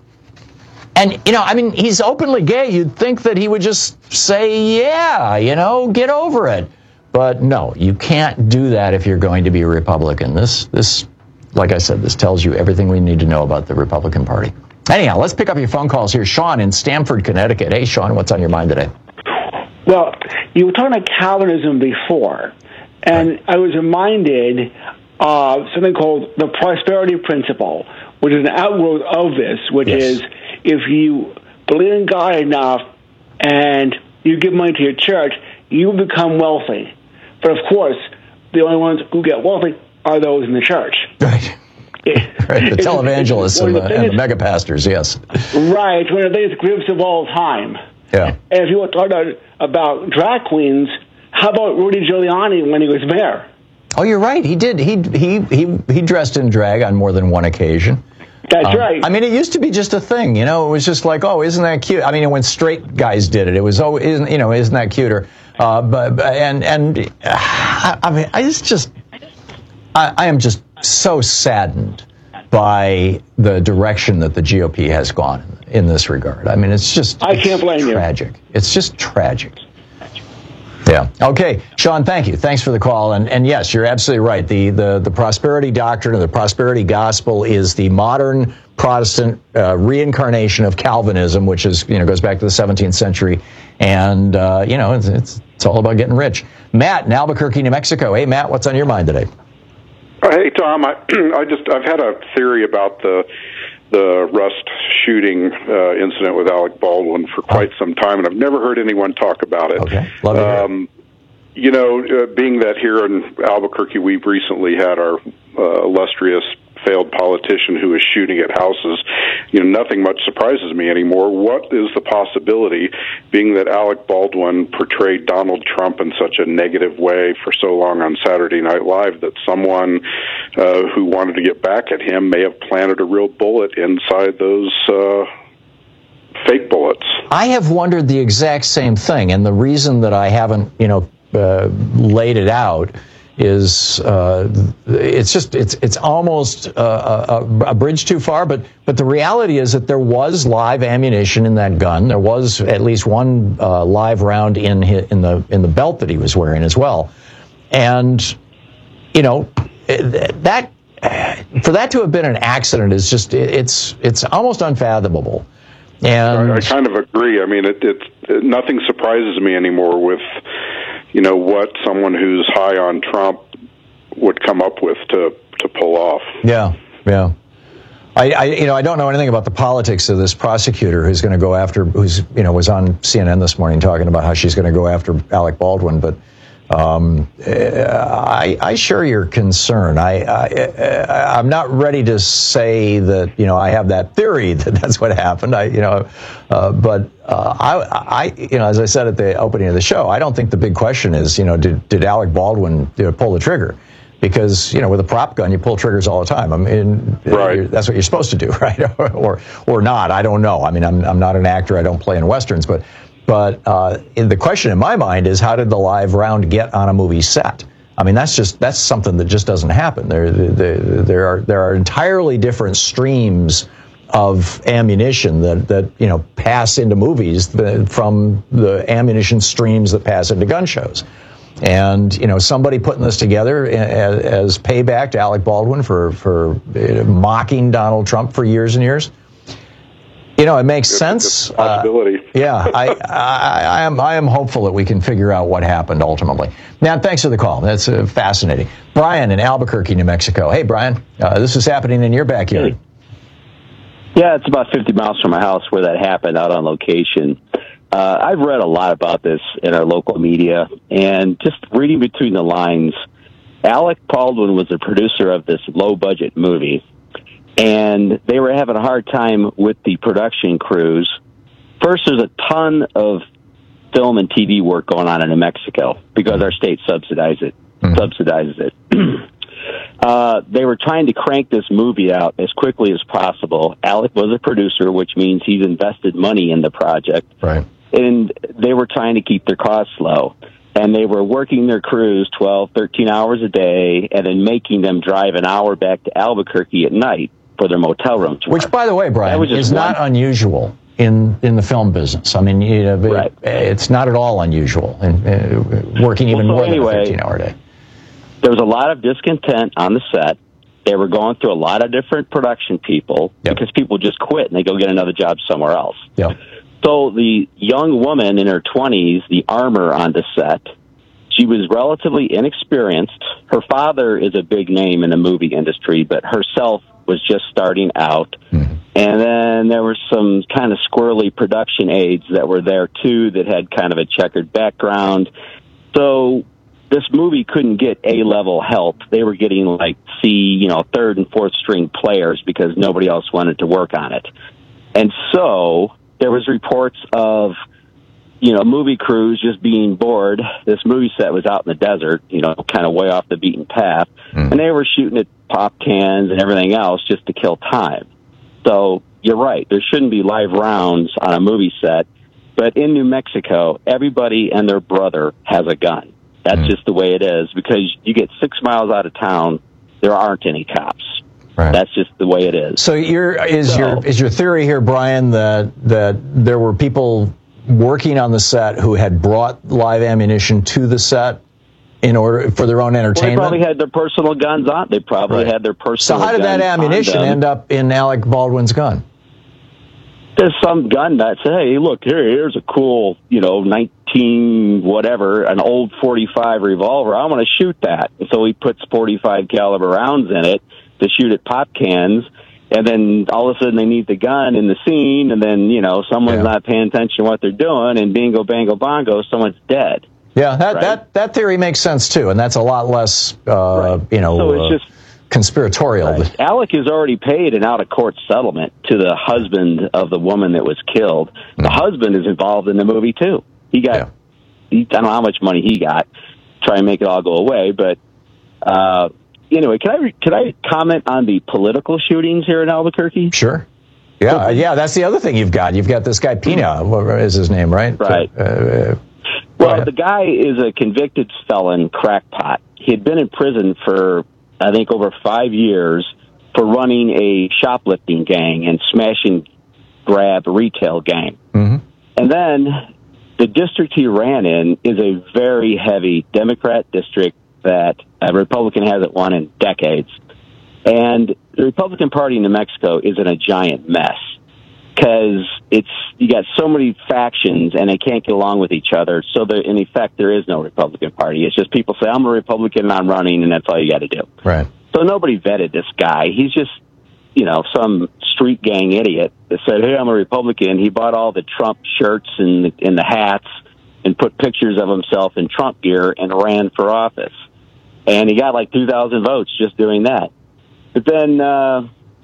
And, you know, I mean, he's openly gay. You'd think that he would just say, yeah, you know, get over it. But no, you can't do that if you're going to be a Republican. This, this, like I said, this tells you everything we need to know about the Republican Party. Anyhow, let's pick up your phone calls here. Sean in Stamford, Connecticut. Hey, Sean, what's on your mind today? Well, you were talking about Calvinism before, and right. I was reminded of something called the prosperity principle, which is an outgrowth of this, which yes. is if you believe in God enough and you give money to your church, you become wealthy. But of course, the only ones who get wealthy are those in the church. Right. It, right. The televangelists and the, and the mega pastors, yes. Right. It's one of the biggest groups of all time. Yeah. And if you want to talk about, about drag queens, how about Rudy Giuliani when he was mayor? Oh, you're right. He did. He he he he dressed in drag on more than one occasion. That's um, right. I mean, it used to be just a thing, you know. It was just like, oh, isn't that cute? I mean, when straight guys did it, it was, oh, isn't you know, isn't that cuter? Uh, but and and uh, I, I mean, I just just I, I am just so saddened by the direction that the G O P has gone in this regard. I mean, it's just I can't blame you. Tragic. It's just tragic. Yeah. Okay, Sean, thank you. Thanks for the call. And and yes, you're absolutely right. The the, the prosperity doctrine or the prosperity gospel is the modern Protestant uh, reincarnation of Calvinism, which is, you know, goes back to the seventeenth century. And, uh, you know, it's, it's it's all about getting rich. Matt in Albuquerque, New Mexico. Hey, Matt, what's on your mind today? Uh, hey, Tom, I, I just, I've had a theory about the the Rust shooting uh, incident with Alec Baldwin for quite some time, and I've never heard anyone talk about it. Okay, love to hear um, You know, uh, being that here in Albuquerque, we've recently had our uh, illustrious failed politician who is shooting at houses, you know, nothing much surprises me anymore. What is the possibility, being that Alec Baldwin portrayed Donald Trump in such a negative way for so long on Saturday Night Live, that someone uh, who wanted to get back at him may have planted a real bullet inside those uh, fake bullets? I have wondered the exact same thing, and the reason that I haven't, you know, uh, laid it out is uh, it's just it's it's almost uh, a, a bridge too far. But but the reality is that there was live ammunition in that gun. There was at least one uh, live round in his, in the in the belt that he was wearing as well. And you know that for that to have been an accident is just it's it's almost unfathomable. And I, I kind of agree. I mean, it, it, it nothing surprises me anymore with, you know, what someone who's high on Trump would come up with to, to pull off. Yeah, yeah. I, I, you know, I don't know anything about the politics of this prosecutor who's going to go after, who's, you know, was on C N N this morning talking about how she's going to go after Alec Baldwin, but um, I, I share your concern. I, I, I'm not ready to say that, you know, I have that theory that that's what happened. I, you know, uh, but uh, I, I, you know, as I said at the opening of the show, I don't think the big question is, you know, did did Alec Baldwin you know, pull the trigger? Because, you know, with a prop gun, you pull triggers all the time. I mean, right. That's what you're supposed to do, right? or or not. I don't know. I mean, I'm I'm not an actor. I don't play in Westerns, but. But uh, the question in my mind is, how did the live round get on a movie set? I mean, that's just that's something that just doesn't happen. There, there, there are there are entirely different streams of ammunition that that you know pass into movies from the ammunition streams that pass into gun shows. And you know, somebody putting this together as, as payback to Alec Baldwin for for mocking Donald Trump for years and years. You know, it makes it's sense. Possibility. Uh, yeah, I, I, I am. I am hopeful that we can figure out what happened ultimately. Now, thanks for the call. That's uh, fascinating. Brian in Albuquerque, New Mexico. Hey, Brian, uh, this is happening in your backyard. Yeah, it's about fifty miles from my house where that happened, out on location. Uh, I've read a lot about this in our local media, and just reading between the lines, Alec Baldwin was the producer of this low-budget movie. And they were having a hard time with the production crews. First, there's a ton of film and T V work going on in New Mexico because our state subsidizes it. Mm-hmm. Subsidizes it. uh, they were trying to crank this movie out as quickly as possible. Alec was a producer, which means he's invested money in the project. Right. And they were trying to keep their costs low. And they were working their crews twelve, thirteen hours a day and then making them drive an hour back to Albuquerque at night for their motel room tour. Which, by the way, Brian, is one. not unusual in in the film business. I mean, you know, right. it's not at all unusual, and uh, working even well, so more anyway, than a fifteen-hour day. There was a lot of discontent on the set. They were going through a lot of different production people yep. because people just quit and they go get another job somewhere else. Yep. So the young woman in her twenties, the armor on the set, she was relatively inexperienced. Her father is a big name in the movie industry, but herself was just starting out. Mm-hmm. And then there were some kind of squirrely production aides that were there, too, that had kind of a checkered background. So this movie couldn't get A-level help. They were getting, like, C, you know, third and fourth string players because nobody else wanted to work on it. And so there was reports of, you know, movie crews just being bored. This movie set was out in the desert, you know, kind of way off the beaten path. Mm. And they were shooting at pop cans and everything else just to kill time. So you're right. There shouldn't be live rounds on a movie set. But in New Mexico, everybody and their brother has a gun. That's mm. just the way it is, because you get six miles out of town, there aren't any cops. Right. That's just the way it is. So your is so, your is your theory here, Brian, that that there were people working on the set who had brought live ammunition to the set in order for their own entertainment? Well, they probably had their personal guns on. They probably right. had their personal. So how did that ammunition end up in Alec Baldwin's gun? There's some gun that said, "Hey, look here. Here's a cool, you know, nineteen whatever, an old forty-five revolver. I want to shoot that." And so he puts forty-five caliber rounds in it to shoot at pop cans. And then all of a sudden they need the gun in the scene, and then, you know, someone's yeah. not paying attention to what they're doing, and bingo, bango, bongo, someone's dead. Yeah, that right? that, that theory makes sense, too, and that's a lot less, uh, right. you know, so it's uh, just, conspiratorial. Right. Alec has already paid an out-of-court settlement to the husband of the woman that was killed. Mm. The husband is involved in the movie, too. He got, yeah. he, I don't know how much money he got, try and make it all go away, but... Uh, Anyway, can I can I comment on the political shootings here in Albuquerque? Sure. Yeah, yeah, that's the other thing you've got. You've got this guy Pina, what is his name, right? Right. Uh, Well, the guy is a convicted felon crackpot. He had been in prison for, I think, over five years for running a shoplifting gang and smashing grab retail gang. Mm-hmm. And then the district he ran in is a very heavy Democrat district that a Republican hasn't won in decades. And the Republican Party in New Mexico is in a giant mess because it's you got so many factions and they can't get along with each other. So there, in effect, there is no Republican Party. It's just people say, I'm a Republican and I'm running, and that's all you got to do. Right. So nobody vetted this guy. He's just, you know, some street gang idiot that said, hey, I'm a Republican. He bought all the Trump shirts and the, and the hats and put pictures of himself in Trump gear and ran for office. And he got like two thousand votes just doing that. But then uh,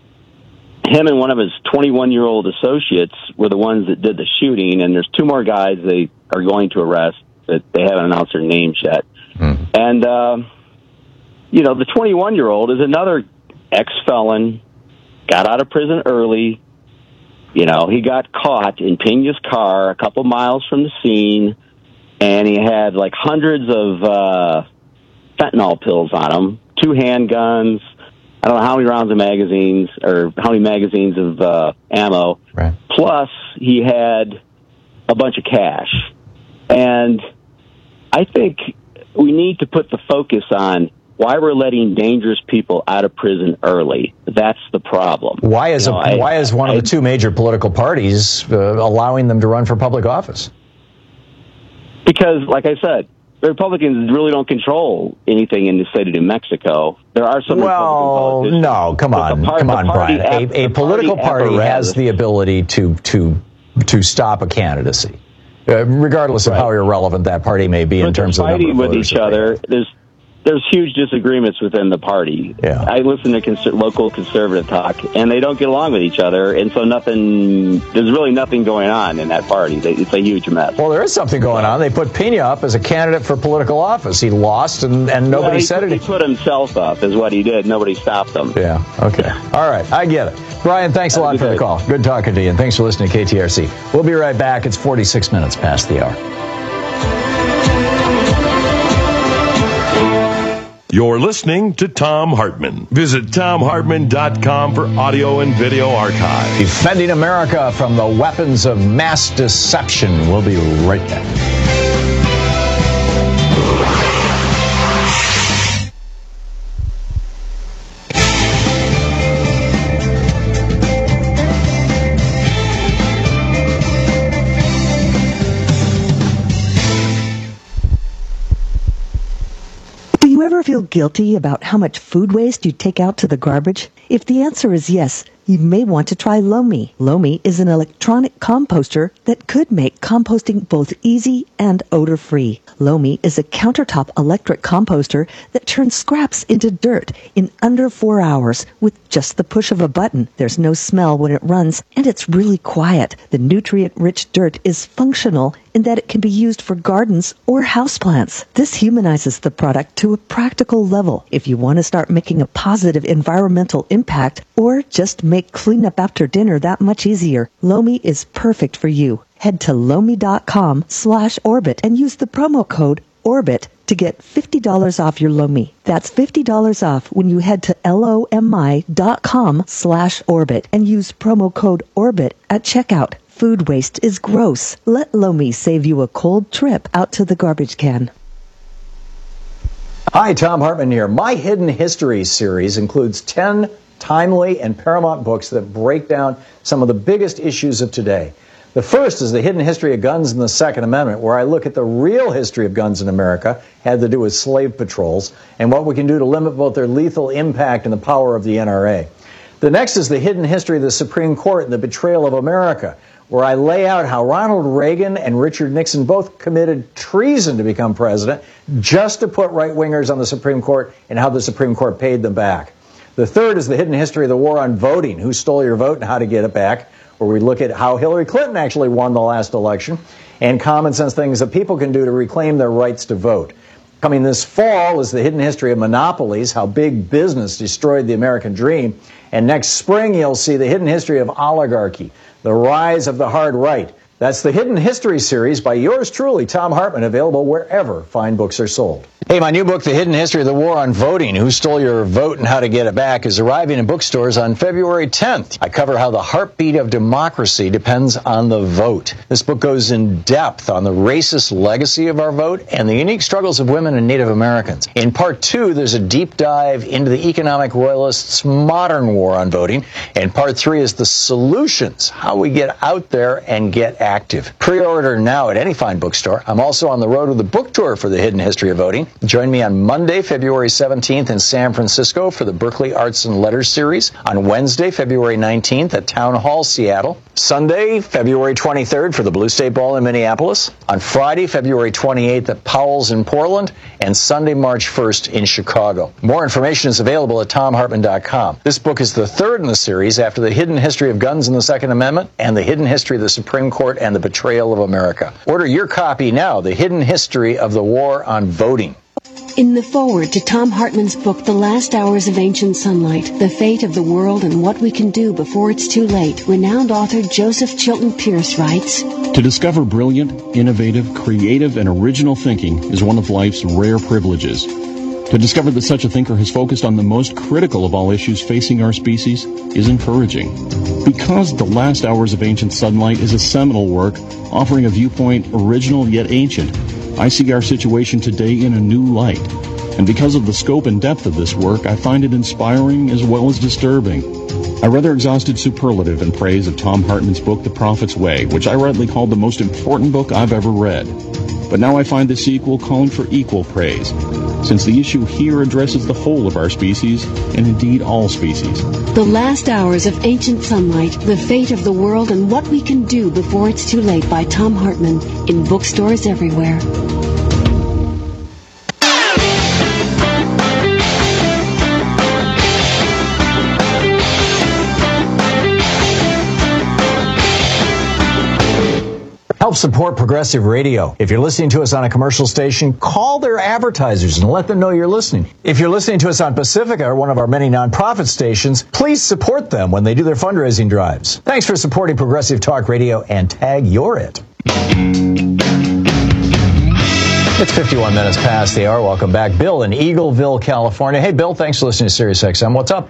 him and one of his twenty-one-year-old associates were the ones that did the shooting, and there's two more guys they are going to arrest, but they haven't announced their names yet. Mm. And, uh, you know, the twenty-one-year-old is another ex-felon, got out of prison early. You know, he got caught in Pena's car a couple miles from the scene, and he had like hundreds of uh, fentanyl pills on him, two handguns, I don't know how many rounds of magazines or how many magazines of uh, ammo. Right. Plus, he had a bunch of cash. And I think we need to put the focus on why we're letting dangerous people out of prison early. That's the problem. Why is you know, a, I, why is one I, of the two major political parties uh, allowing them to run for public office? Because, like I said, the Republicans really don't control anything in the state of New Mexico. There are some well, Republican politicians. no, come on, part, come on, Brian. Ap- a a political party apparatus. has the ability to to to stop a candidacy, uh, regardless of right. how irrelevant that party may be but in terms of the number fighting of with voters each other. There's there's huge disagreements within the party. Yeah. I listen to cons- local conservative talk, and they don't get along with each other, and so nothing. There's really nothing going on in that party. They, it's a huge mess. Well, there is something going on. They put Pena up as a candidate for political office. He lost, and, and nobody well, he, said he it. He put himself up, is what he did. Nobody stopped him. Yeah. Okay. All right. I get it. Brian, thanks a lot for the call. Good talking to you, and thanks for listening to K T R C. We'll be right back. It's forty-six minutes past the hour. You're listening to Thom Hartmann. Visit Thom Hartmann dot com for audio and video archive. Defending America from the weapons of mass deception. We'll be right back. Feel guilty about how much food waste you take out to the garbage? If the answer is yes, you may want to try Lomi. Lomi is an electronic composter that could make composting both easy and odor-free. Lomi is a countertop electric composter that turns scraps into dirt in under four hours with just the push of a button. There's no smell when it runs, and it's really quiet. The nutrient-rich dirt is functional in that it can be used for gardens or houseplants. This humanizes the product to a practical level. If you want to start making a positive environmental impact or just make cleanup after dinner that much easier, Lomi is perfect for you. Head to Lomi.com slash orbit and use the promo code ORBIT to get fifty dollars off your Lomi. That's fifty dollars off when you head to Lomi.com slash orbit and use promo code ORBIT at checkout. Food waste is gross. Let Lomi save you a cold trip out to the garbage can. Hi, Thom Hartmann here. My Hidden History series includes ten timely and paramount books that break down some of the biggest issues of today. The first is The Hidden History of Guns and the Second Amendment, where I look at the real history of guns in America, had to do with slave patrols, and what we can do to limit both their lethal impact and the power of the N R A. The next is The Hidden History of the Supreme Court and the Betrayal of America, where I lay out how Ronald Reagan and Richard Nixon both committed treason to become president just to put right-wingers on the Supreme Court and how the Supreme Court paid them back. The third is The Hidden History of the War on Voting, who stole your vote and how to get it back, where we look at how Hillary Clinton actually won the last election and common sense things that people can do to reclaim their rights to vote. Coming this fall is The Hidden History of Monopolies, how big business destroyed the American dream. And next spring, you'll see The Hidden History of Oligarchy, the rise of the hard right, That's the Hidden History series by yours truly, Thom Hartmann, available wherever fine books are sold. Hey, my new book, The Hidden History of the War on Voting, Who Stole Your Vote and How to Get It Back, is arriving in bookstores on February tenth. I cover how the heartbeat of democracy depends on the vote. This book goes in depth on the racist legacy of our vote and the unique struggles of women and Native Americans. In part two, there's a deep dive into the economic royalists' modern war on voting. And part three is the solutions, how we get out there and get active. Pre-order now at any fine bookstore. I'm also on the road with a book tour for The Hidden History of Voting. Join me on Monday, February seventeenth in San Francisco for the Berkeley Arts and Letters series. On Wednesday, February nineteenth at Town Hall, Seattle. Sunday, February twenty-third for the Blue State Ball in Minneapolis. On Friday, February twenty-eighth at Powell's in Portland. And Sunday, March first in Chicago. More information is available at tom hartmann dot com. This book is the third in the series after The Hidden History of Guns and the Second Amendment and The Hidden History of the Supreme Court and the Betrayal of America. Order your copy now, The Hidden History of the War on Voting. In the foreword to Thom Hartmann's book, The Last Hours of Ancient Sunlight, The Fate of the World and What We Can Do Before It's Too Late, renowned author Joseph Chilton Pierce writes, To discover brilliant, innovative, creative, and original thinking is one of life's rare privileges. To discover that such a thinker has focused on the most critical of all issues facing our species is encouraging. Because The Last Hours of Ancient Sunlight is a seminal work offering a viewpoint original yet ancient, I see our situation today in a new light. And because of the scope and depth of this work, I find it inspiring as well as disturbing. I rather exhausted superlative in praise of Thom Hartmann's book, The Prophet's Way, which I rightly called the most important book I've ever read. But now I find the sequel calling for equal praise, since the issue here addresses the whole of our species, and indeed all species. The Last Hours of Ancient Sunlight, The Fate of the World and What We Can Do Before It's Too Late by Thom Hartmann, in bookstores everywhere. Help support Progressive Radio. If you're listening to us on a commercial station, call their advertisers and let them know you're listening. If you're listening to us on Pacifica, or one of our many nonprofit stations, please support them when they do their fundraising drives. Thanks for supporting Progressive Talk Radio, and tag you're it. It's fifty-one minutes past the hour. Welcome back. Bill in Eagleville, California. Hey, Bill, thanks for listening to Sirius X M. What's up?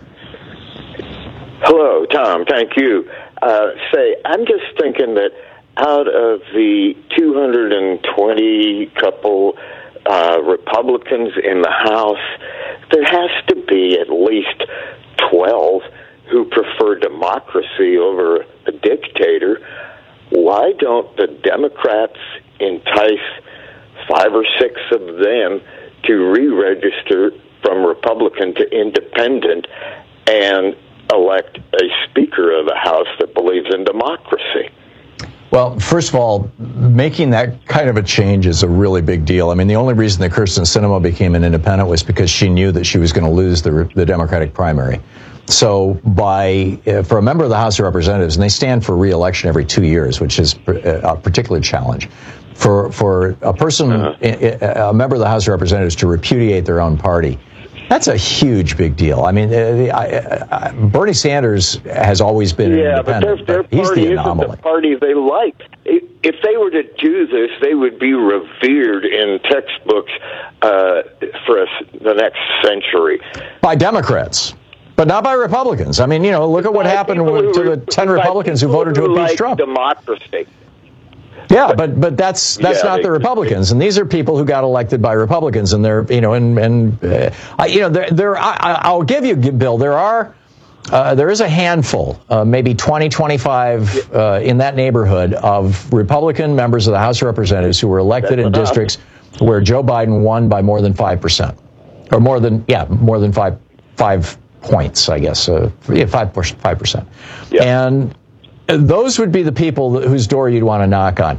Hello, Tom. Thank you. Uh, say, I'm just thinking that out of the two hundred twenty couple uh, Republicans in the House, there has to be at least twelve who prefer democracy over a dictator. Why don't the Democrats entice five or six of them to re-register from Republican to independent and elect a Speaker of the House that believes in democracy? Well, first of all, making that kind of a change is a really big deal. I mean, the only reason that Kyrsten Sinema became an independent was because she knew that she was going to lose the, the Democratic primary. So by uh, for a member of the House of Representatives, and they stand for re-election every two years, which is a particular challenge, for, for a person, uh-huh. a member of the House of Representatives to repudiate their own party, that's a huge, big deal. I mean, uh, I, I, Bernie Sanders has always been yeah, an independent. but their, their but he's party the anomaly. isn't the party they like. If they were to do this, they would be revered in textbooks uh, for us the next century. By Democrats, but not by Republicans. I mean, you know, look at what happened to the ten Republicans who voted to impeach Trump. Democracy. Yeah, but but that's that's yeah, not they, the Republicans, and these are people who got elected by Republicans, and they're you know and and uh, I, you know there there I, I'll give you, Bill, there are uh, there is a handful, uh, maybe twenty, twenty-five uh, in that neighborhood of Republican members of the House of Representatives who were elected in districts where Joe Biden won by more than five percent, or more than yeah more than five five points, I guess, uh, yeah five five percent, and those would be the people whose door you'd want to knock on.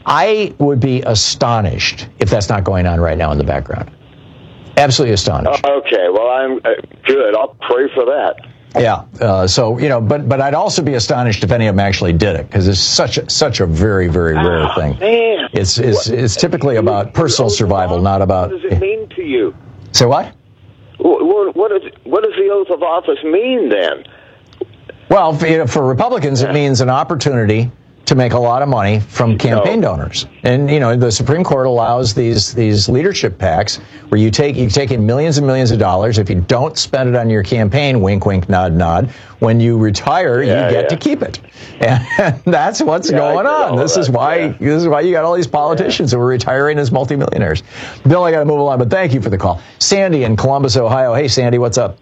I would be astonished if that's not going on right now in the background. Absolutely astonished. Uh, okay, well, I'm uh, good. I'll pray for that. Yeah. Uh, so you know, but but I'd also be astonished if any of them actually did it, because it's such a, such a very very rare oh, thing. Man. It's it's it's typically about personal survival, not about. What does it mean to you? Say what? What, what, is, what does the oath of office mean then? Well, for, you know, for Republicans, it means an opportunity to make a lot of money from campaign no. donors. And, you know, the Supreme Court allows these these leadership PACs where you take you take in millions and millions of dollars. If you don't spend it on your campaign, wink, wink, nod, nod, when you retire, yeah, you get yeah. to keep it. And that's what's yeah, going on. This is why yeah. this is why you got all these politicians yeah. who are retiring as multimillionaires. Bill, I got to move along, but thank you for the call. Sandy in Columbus, Ohio. Hey, Sandy, what's up?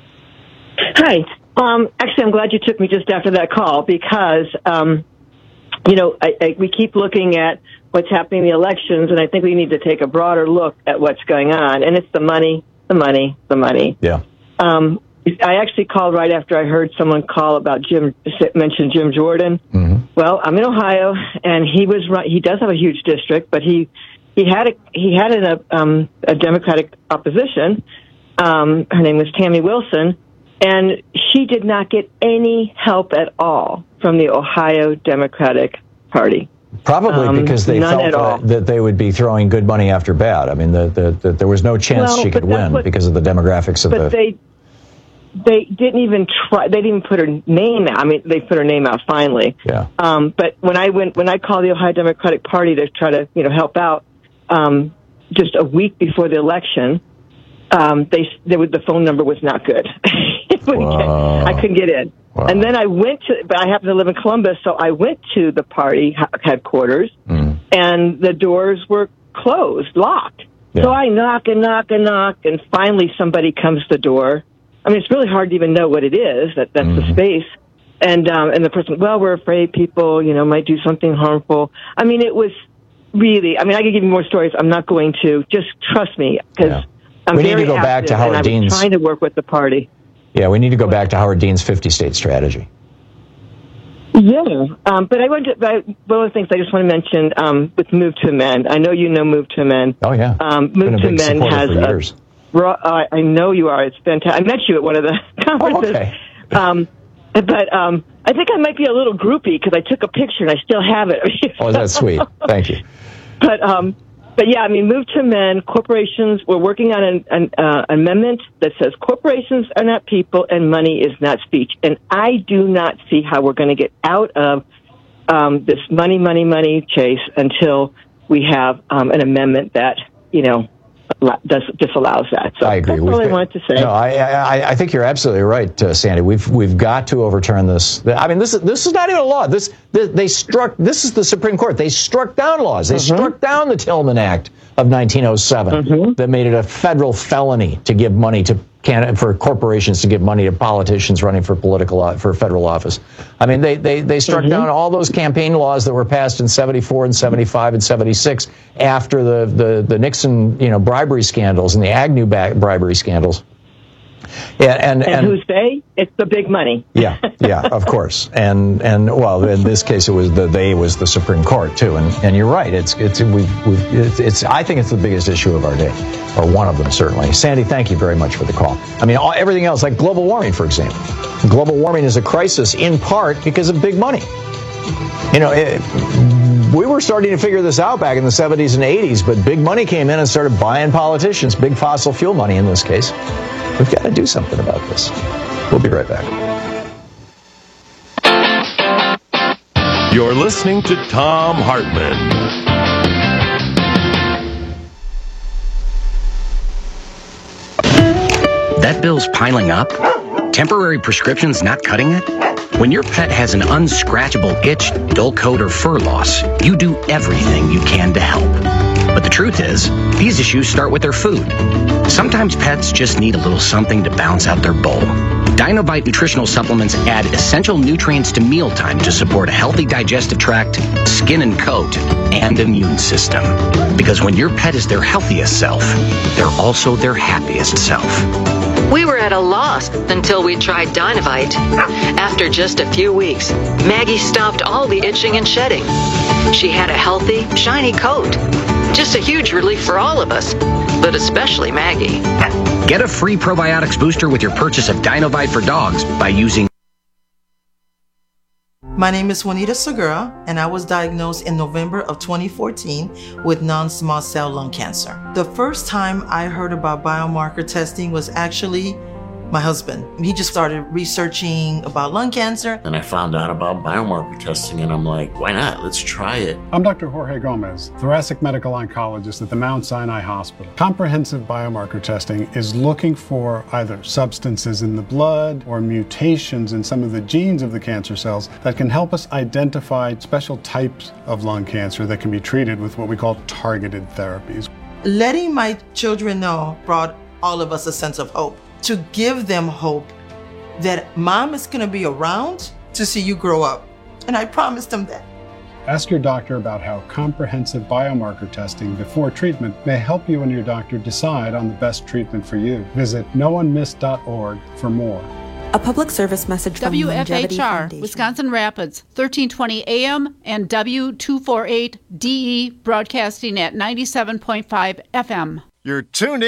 Hi. Um, actually, I'm glad you took me just after that call because, um, you know, I, I, we keep looking at what's happening in the elections, and I think we need to take a broader look at what's going on. And it's the money, the money, the money. Yeah. Um, I actually called right after I heard someone call about Jim, mention Jim Jordan. Mm-hmm. Well, I'm in Ohio, and he was he does have a huge district, but he he had a he had a, um, a Democratic opposition. Um, her name was Tammy Wilson. And she did not get any help at all from the Ohio Democratic Party. Probably um, because they felt that, that they would be throwing good money after bad. I mean, the, the, the, there was no chance well, she could win what, because of the demographics of but the... But they they didn't even try. They didn't even put her name out. I mean, they put her name out finally. Yeah. Um, but when I went, when I called the Ohio Democratic Party to try to, you know, help out, um, just a week before the election, um, they, they would, the phone number was not good. Wow. I couldn't get in. Wow. And then I went to, but I happen to live in Columbus, so I went to the party headquarters, mm. and the doors were closed, locked. Yeah. So I knock and knock and knock, and finally somebody comes to the door. I mean, it's really hard to even know what it is, that that's mm-hmm. the space. And, um, and the person, well, we're afraid people, you know, might do something harmful. I mean, it was really, I mean, I could give you more stories. I'm not going to. Just trust me, because yeah. I'm we very need to go active, back to Howard and Dean's. I'm trying to work with the party. Yeah, we need to go back to Howard Dean's fifty-state strategy. Yeah, um, but I want to. But one of the things I just want to mention um, with Move to Amend. I know you know Move to Amend. Oh yeah, um, Move to Amend has. For years. A, uh, I know you are. It's fantastic. I met you at one of the conferences. Oh, okay. um, but um, I think I might be a little groupie because I took a picture and I still have it. Oh, that's sweet. Thank you. But um, but yeah, I mean, Move to Amend. Corporations. We're working on an, an uh, amendment that says corporations are not people and money is not speech. And I do not see how we're going to get out of um, this money, money, money chase until we have um, an amendment that, you know, does disallows that. So I agree. That's all we've, I wanted to say. No, I, I, I think you're absolutely right, uh, Sandy. We've we've got to overturn this. I mean, this is this is not even a law. This, this they struck. This is the Supreme Court. They struck down laws. They mm-hmm. struck down the Tillman Act of nineteen oh seven mm-hmm. that made it a federal felony to give money to can for corporations to give money to politicians running for political for federal office. I mean, they they they struck mm-hmm. down all those campaign laws that were passed in seventy-four and seventy-five and seventy-six after the the, the Nixon you know bribery scandals and the Agnew bribery scandals. Yeah, and, and, and who's they? It's the big money. yeah, yeah, of course. And and well, in this case, it was the they was the Supreme Court too. And and you're right. It's it's we've, we've it's, it's I think it's the biggest issue of our day, or one of them certainly. Sandy, thank you very much for the call. I mean, all, everything else, like global warming, for example. Global warming is a crisis in part because of big money. You know, it, we were starting to figure this out back in the seventies and eighties, but big money came in and started buying politicians, big fossil fuel money in this case. We've got to do something about this. We'll be right back. You're listening to Thom Hartmann. That bill's piling up? Temporary prescriptions not cutting it? When your pet has an unscratchable itch, dull coat, or fur loss, you do everything you can to help. But the truth is, these issues start with their food. Sometimes pets just need a little something to balance out their bowl. Dinovite nutritional supplements add essential nutrients to mealtime to support a healthy digestive tract, skin and coat, and immune system. Because when your pet is their healthiest self, they're also their happiest self. We were at a loss until we tried Dinovite. After just a few weeks, Maggie stopped all the itching and shedding. She had a healthy, shiny coat. Just a huge relief for all of us, but especially Maggie. Get a free probiotics booster with your purchase of Dinovite for dogs by using... My name is Juanita Segura, and I was diagnosed in November of twenty fourteen with non-small cell lung cancer. The first time I heard about biomarker testing was actually My husband, he just started researching about lung cancer. And I found out about biomarker testing, and I'm like, why not? Let's try it. I'm Doctor Jorge Gomez, thoracic medical oncologist at the Mount Sinai Hospital. Comprehensive biomarker testing is looking for either substances in the blood or mutations in some of the genes of the cancer cells that can help us identify special types of lung cancer that can be treated with what we call targeted therapies. Letting my children know brought all of us a sense of hope. To give them hope that mom is going to be around to see you grow up. And I promised them that. Ask your doctor about how comprehensive biomarker testing before treatment may help you and your doctor decide on the best treatment for you. Visit no one missed dot org for more. A public service message from W F H R, Longevity Foundation. Wisconsin Rapids, thirteen twenty A M and W two forty-eight D E broadcasting at ninety-seven point five F M. You're tuned in.